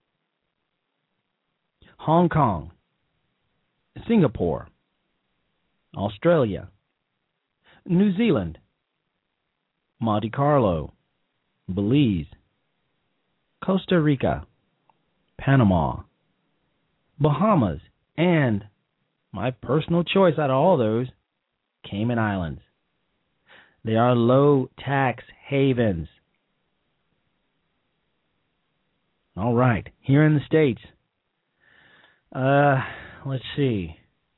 Hong Kong, Singapore, Australia, New Zealand, Monte Carlo, Belize, Costa Rica, Panama, Bahamas, and my personal choice out of all those, Cayman Islands. They are low tax havens. All right, here in the States, let's see.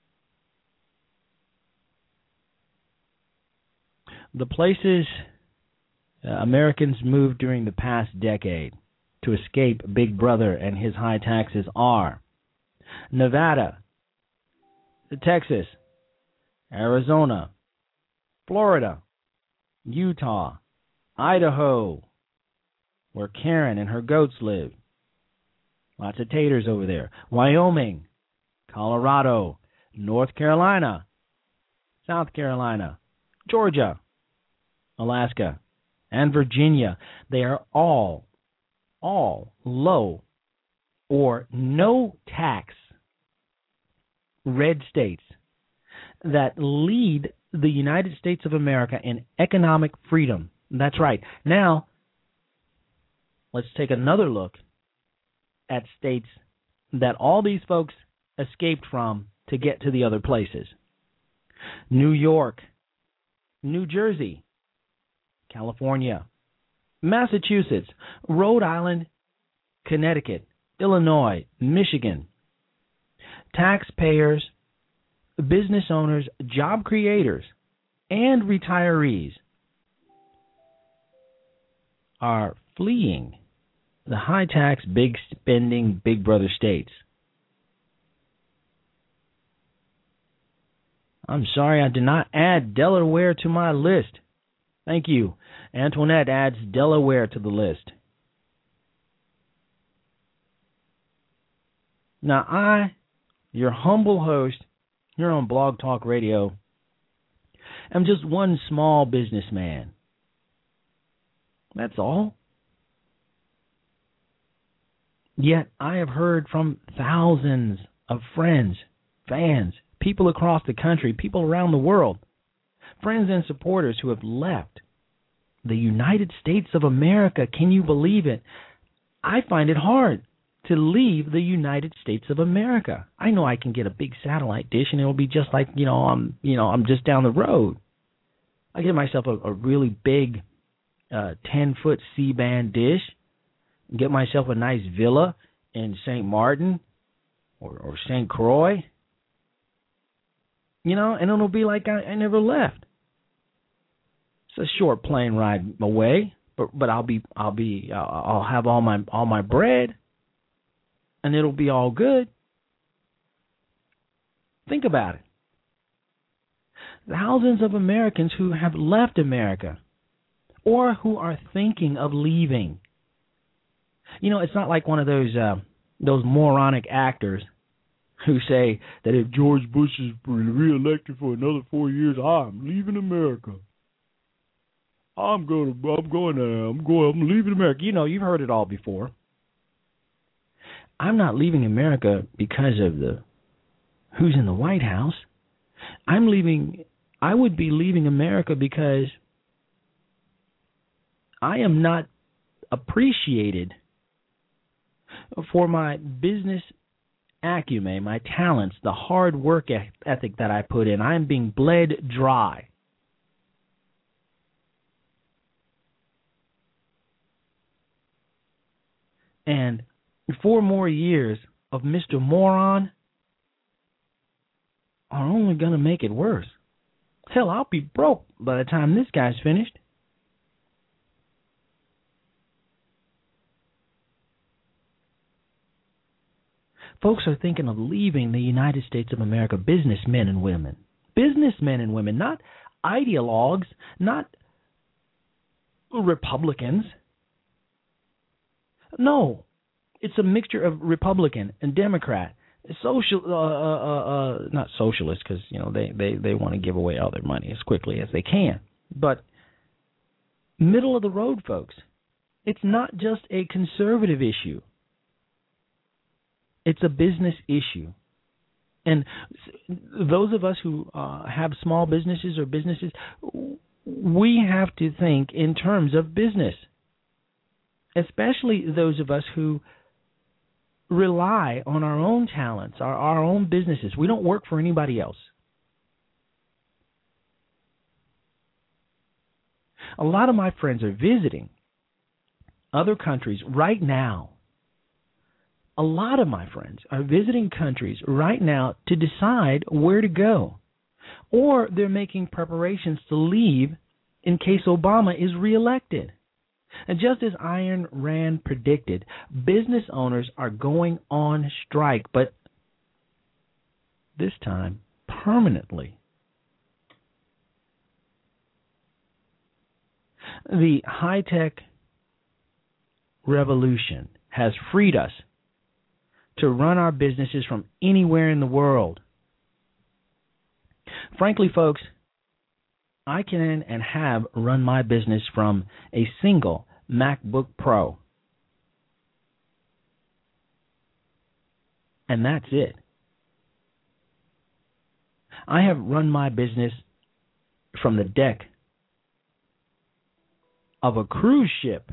The places Americans moved during the past decade to escape Big Brother and his high taxes are Nevada, Texas, Arizona, Florida, Utah, Idaho, where Karen and her goats live. Lots of taters over there. Wyoming, Colorado, North Carolina, South Carolina, Georgia, Alaska, and Virginia. They are all low or no tax red states that lead the United States of America in economic freedom. That's right. Now, let's take another look at states that all these folks escaped from to get to the other places. New York, New Jersey, California, Massachusetts, Rhode Island, Connecticut, Illinois, Michigan. Taxpayers, business owners, job creators, and retirees are fleeing the high-tax, big-spending, big brother states. I'm sorry I did not add Delaware to my list. Thank you. Antoinette adds Delaware to the list. Now I, your humble host here on Blog Talk Radio, am just one small businessman. That's all. Yet I have heard from thousands of friends, fans, people across the country, people around the world, friends and supporters who have left the United States of America. Can you believe it? I find it hard to leave the United States of America. I know I can get a big satellite dish and it'll be just like, I'm just down the road. I get myself a really big 10-foot C-band dish, get myself a nice villa in St. Martin or St. Croix, and it'll be like I never left. It's a short plane ride away, but I'll have all my bread, and it'll be all good. Think about it. Thousands of Americans who have left America or who are thinking of leaving. It's not like one of those moronic actors who say that if George Bush is reelected for another 4 years, I'm leaving America. I'm leaving America. You've heard it all before. I'm not leaving America because of who's in the White House. I would be leaving America because I am not appreciated for my business acumen, my talents, the hard work ethic that I put in. I am being bled dry. And 4 more years of Mr. Moron are only going to make it worse. Hell, I'll be broke by the time this guy's finished. Folks are thinking of leaving the United States of America, businessmen and women. Businessmen and women, not ideologues, not Republicans. No, it's a mixture of Republican and Democrat, not socialist, because they want to give away all their money as quickly as they can, but middle of the road folks. It's not just a conservative issue. It's a business issue. And those of us who have small businesses or businesses, we have to think in terms of business, especially those of us who rely on our own talents, our own businesses. We don't work for anybody else. A lot of my friends are visiting other countries right now. A lot of my friends are visiting countries right now to decide where to go. Or they're making preparations to leave in case Obama is reelected. And just as Ayn Rand predicted, business owners are going on strike, but this time permanently. The high-tech revolution has freed us to run our businesses from anywhere in the world. Frankly, folks, I can and have run my business from a single MacBook Pro. And that's it. I have run my business from the deck of a cruise ship.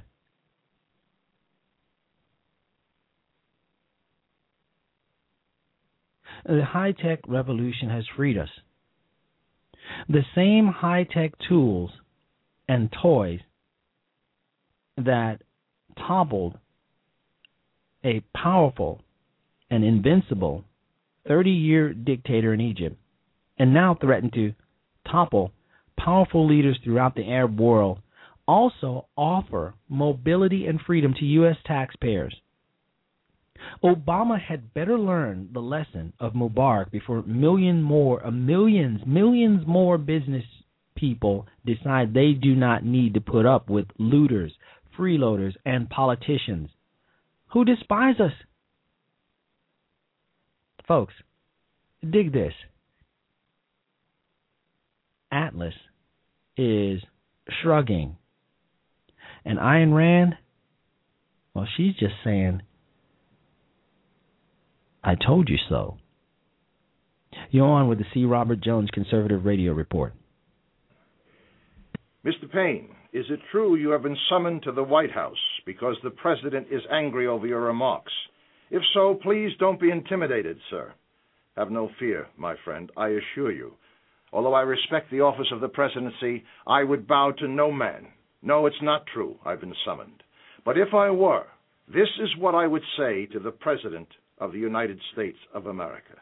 The high-tech revolution has freed us. The same high-tech tools and toys that toppled a powerful and invincible 30-year dictator in Egypt and now threaten to topple powerful leaders throughout the Arab world also offer mobility and freedom to U.S. taxpayers. Obama had better learn the lesson of Mubarak before millions more business people decide they do not need to put up with looters, freeloaders, and politicians who despise us. Folks, dig this. Atlas is shrugging. And Ayn Rand, well, she's just saying, I told you so. You're on with the C. Robert Jones Conservative Radio Report. Mr. Payne, is it true you have been summoned to the White House because the president is angry over your remarks? If so, please don't be intimidated, sir. Have no fear, my friend, I assure you. Although I respect the office of the presidency, I would bow to no man. No, it's not true I've been summoned. But if I were, this is what I would say to the President of the United States of America.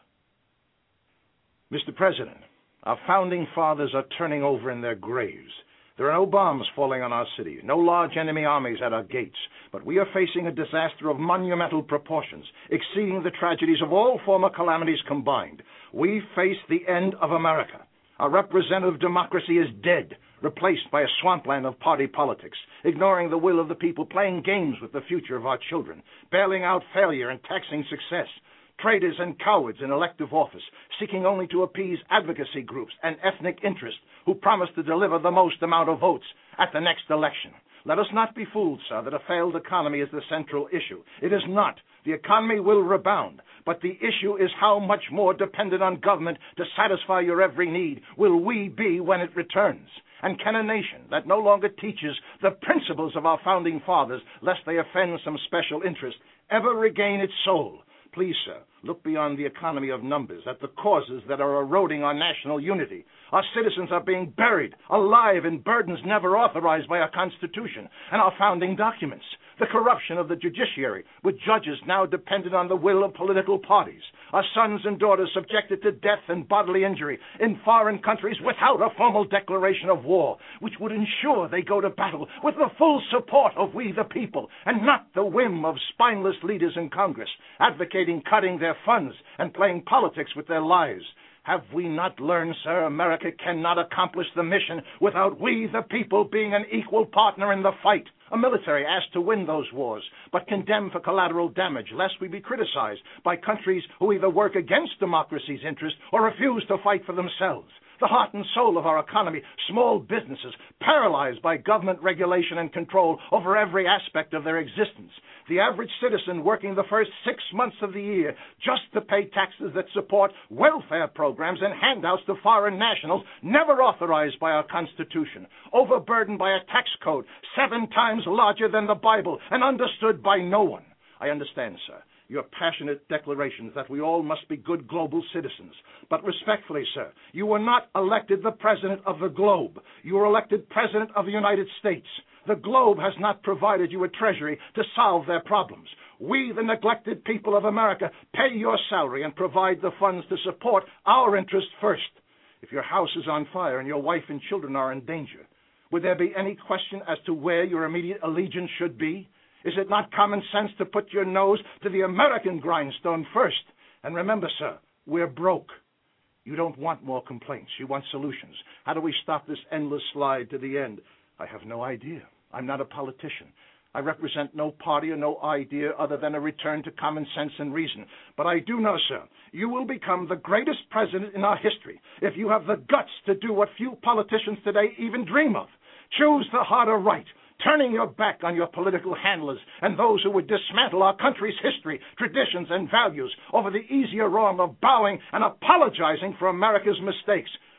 Mr. President, our founding fathers are turning over in their graves. There are no bombs falling on our city, no large enemy armies at our gates, but we are facing a disaster of monumental proportions, exceeding the tragedies of all former calamities combined. We face the end of America. Our representative democracy is dead, replaced by a swampland of party politics, ignoring the will of the people, playing games with the future of our children, bailing out failure and taxing success, traitors and cowards in elective office, seeking only to appease advocacy groups and ethnic interests who promise to deliver the most amount of votes at the next election. Let us not be fooled, sir, that a failed economy is the central issue. It is not. The economy will rebound, but the issue is how much more dependent on government to satisfy your every need will we be when it returns. And can a nation that no longer teaches the principles of our founding fathers, lest they offend some special interest, ever regain its soul? Please, sir, look beyond the economy of numbers at the causes that are eroding our national unity. Our citizens are being buried alive in burdens never authorized by our Constitution and our founding documents. The corruption of the judiciary, with judges now dependent on the will of political parties. Our sons and daughters subjected to death and bodily injury in foreign countries without a formal declaration of war, which would ensure they go to battle with the full support of we the people, and not the whim of spineless leaders in Congress, advocating cutting their funds and playing politics with their lives. Have we not learned, sir, America cannot accomplish the mission without we, the people, being an equal partner in the fight? A military asked to win those wars, but condemned for collateral damage, lest we be criticized by countries who either work against democracy's interests or refuse to fight for themselves. The heart and soul of our economy, small businesses, paralyzed by government regulation and control over every aspect of their existence. The average citizen working the first 6 months of the year just to pay taxes that support welfare programs and handouts to foreign nationals never authorized by our Constitution, overburdened by a tax code 7 times larger than the Bible and understood by no one. I understand, sir, your passionate declarations that we all must be good global citizens. But respectfully, sir, you were not elected the president of the globe. You were elected president of the United States. The globe has not provided you a treasury to solve their problems. We, the neglected people of America, pay your salary and provide the funds to support our interests first. If your house is on fire and your wife and children are in danger, would there be any question as to where your immediate allegiance should be? Is it not common sense to put your nose to the American grindstone first? And remember, sir, we're broke. You don't want more complaints. You want solutions. How do we stop this endless slide to the end? I have no idea. I'm not a politician. I represent no party or no idea other than a return to common sense and reason. But I do know, sir, you will become the greatest president in our history if you have the guts to do what few politicians today even dream of. Choose the harder right, turning your back on your political handlers and those who would dismantle our country's history, traditions, and values over the easier wrong of bowing and apologizing for America's mistakes.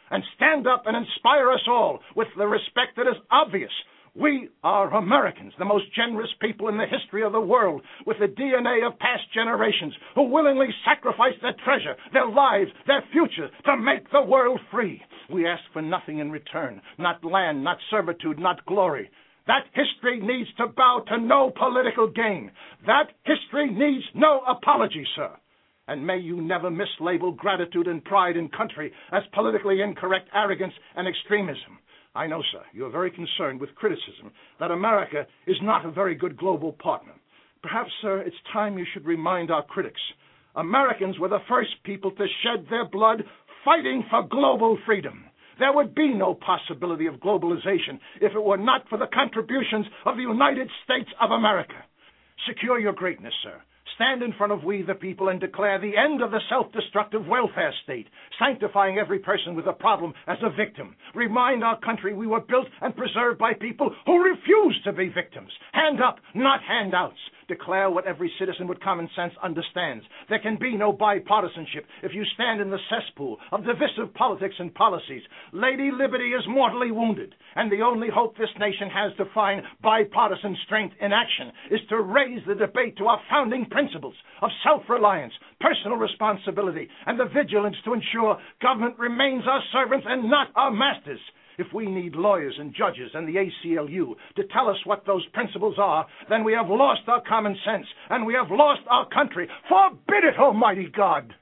and stand up and inspire us all with the respect that is obvious. We are Americans, the most generous people in the history of the world, with the DNA of past generations, who willingly sacrificed their treasure, their lives, their future, to make the world free. We ask for nothing in return, not land, not servitude, not glory. That history needs to bow to no political gain. That history needs no apology, sir. And may you never mislabel gratitude and pride in country as politically incorrect arrogance and extremism. I know, sir, you are very concerned with criticism that America is not a very good global partner. Perhaps, sir, it's time you should remind our critics. Americans were the first people to shed their blood fighting for global freedom. There would be no possibility of globalization if it were not for the contributions of the United States of America. Secure your greatness, sir. Stand in front of we the people and declare the end of the self-destructive welfare state, sanctifying every person with a problem as a victim. Remind our country we were built and preserved by people who refuse to be victims. Hand up, not handouts. Declare what every citizen with common sense understands. There can be no bipartisanship if you stand in the cesspool of divisive politics and policies. Lady Liberty is mortally wounded, and the only hope this nation has to find bipartisan strength in action is to raise the debate to our founding principles of self-reliance, personal responsibility, and the vigilance to ensure government remains our servants and not our masters. If we need lawyers and judges and the ACLU to tell us what those principles are, then we have lost our common sense and we have lost our country. Forbid it, Almighty God!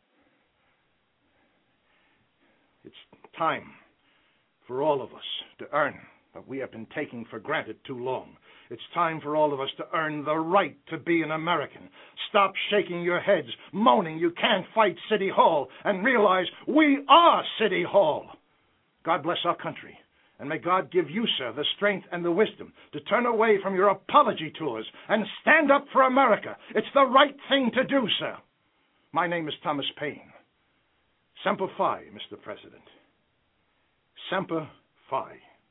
It's time for all of us to earn what we have been taking for granted too long. It's time for all of us to earn the right to be an American. Stop shaking your heads, moaning you can't fight City Hall, and realize we are City Hall. God bless our country, and may God give you, sir, the strength and the wisdom to turn away from your apology tours and stand up for America. It's the right thing to do, sir. My name is Thomas Paine. Semper Fi, Mr. President. Semper Fi.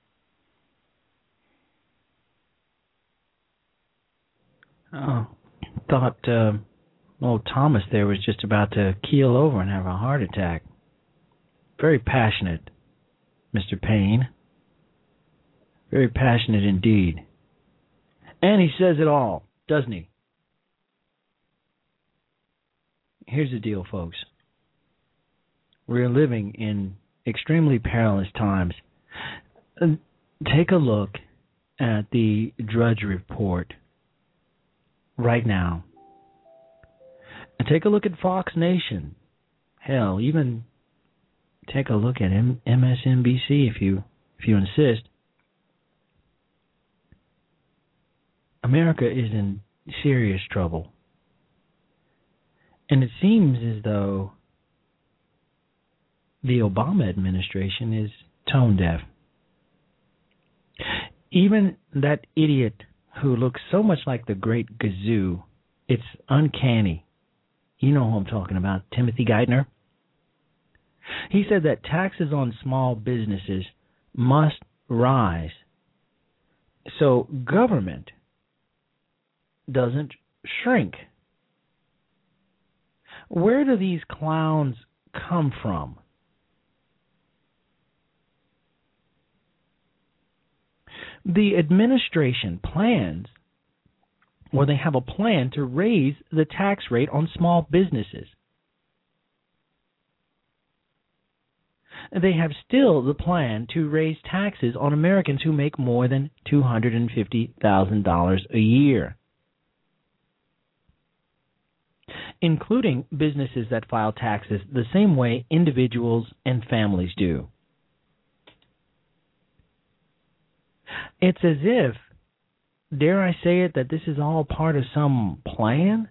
Oh, thought old Thomas there was just about to keel over and have a heart attack. Very passionate, Mr. Paine. Very passionate indeed. And he says it all, doesn't he? Here's the deal, folks. We're living in extremely perilous times. Take a look at the Drudge Report right now. And take a look at Fox Nation. Hell, even take a look at MSNBC if you insist. America is in serious trouble. And it seems as though the Obama administration is tone deaf. Even that idiot who looks so much like the great Gazoo, it's uncanny. You know who I'm talking about, Timothy Geithner. He said that taxes on small businesses must rise so government doesn't shrink. Where do these clowns come from? The administration plans, or they have a plan to raise the tax rate on small businesses. They have still the plan to raise taxes on Americans who make more than $250,000 a year, including businesses that file taxes the same way individuals and families do. It's as if, dare I say it, that this is all part of some plan?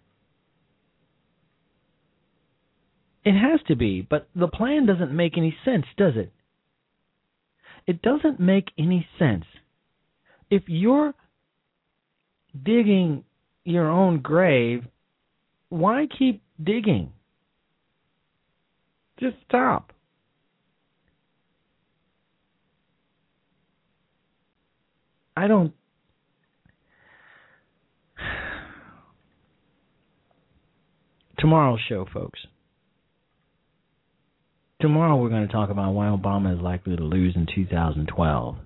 It has to be, but the plan doesn't make any sense, does it? It doesn't make any sense. If you're digging your own grave, why keep digging? Just stop. I don't... Tomorrow's show, folks. tomorrow we're going to talk about why Obama is likely to lose in 2012.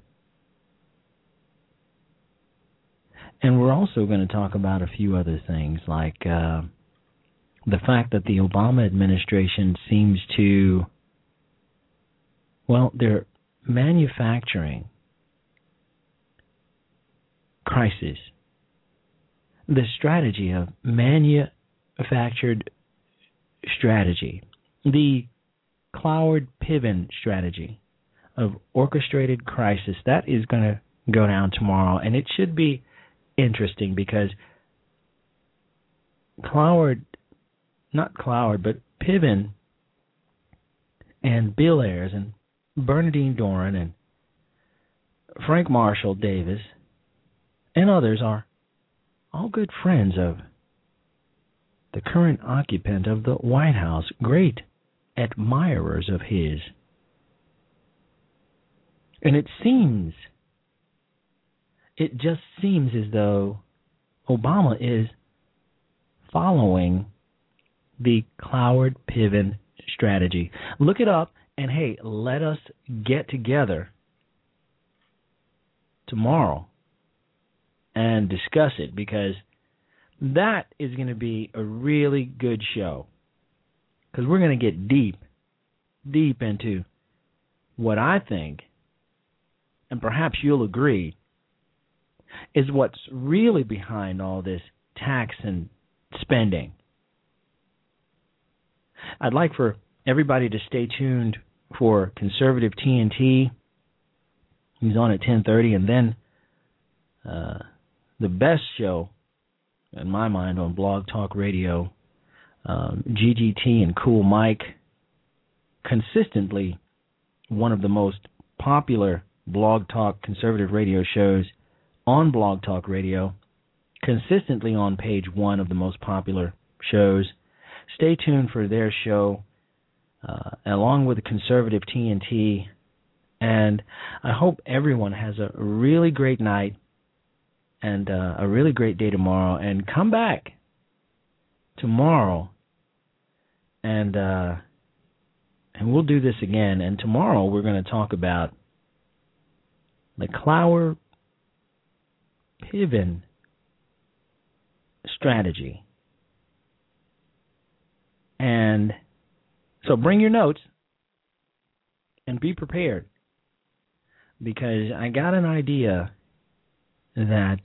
And we're also going to talk about a few other things, like the fact that the Obama administration seems to, well, they're manufacturing crisis. The strategy of manufactured strategy, the Cloward-Piven strategy of orchestrated crisis, that is going to go down tomorrow, and it should be interesting because Piven and Bill Ayers and Bernardine Doran and Frank Marshall Davis and others are all good friends of the current occupant of the White House, great admirers of his. And it just seems as though Obama is following the Cloward-Piven strategy. Look it up, and hey, let us get together tomorrow and discuss it, because that is going to be a really good show. Because we're going to get deep into what I think, and perhaps you'll agree, is what's really behind all this tax and spending. I'd like for everybody to stay tuned for Conservative TNT. He's on at 10:30, and then the best show, in my mind, on Blog Talk Radio, GGT and Cool Mike, consistently one of the most popular Blog Talk conservative radio shows on Blog Talk Radio, consistently on page 1 of the most popular shows. Stay tuned for their show, along with the Conservative TNT, and I hope everyone has a really great night and a really great day tomorrow, and come back tomorrow and we'll do this again. And tomorrow we're going to talk about the Cloward-Piven strategy. And so bring your notes and be prepared, because I got an idea that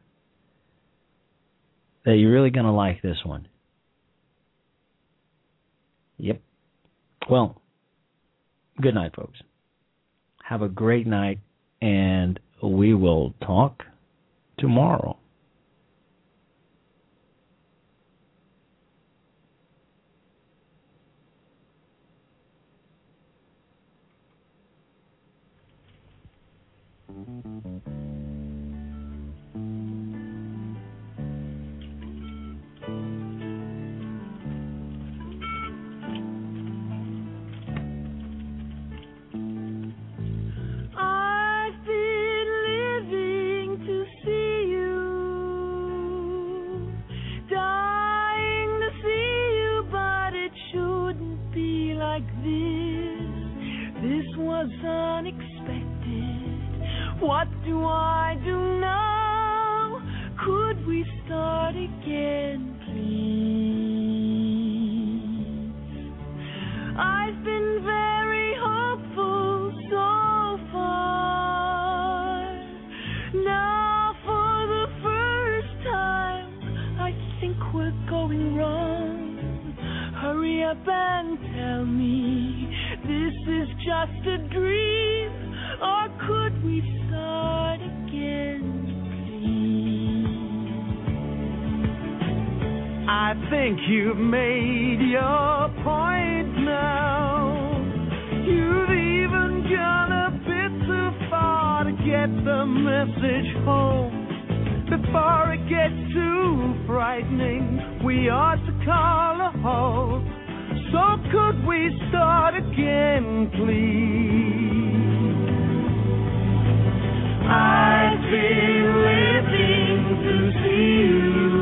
you're really going to like this one. Yep. Well, good night, folks. Have a great night, and we will talk tomorrow. What do I do now? Could we start again, please? I've been very hopeful so far. Now for the first time, I think we're going wrong. Hurry up and tell me this is just a dream, or could we start again, please? I think you've made your point now. You've even gone a bit too far to get the message home. Before it gets too frightening, we ought to call a halt. So could we start again, please? I've been living to see you,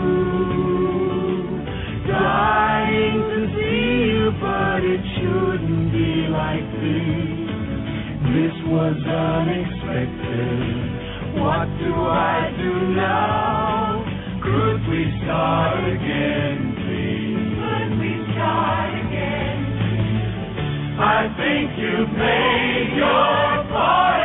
dying to see you, but it shouldn't be like expected. This was unexpected. What do I do now? Could we start again, please? Could we start again, please? I think you've made your part.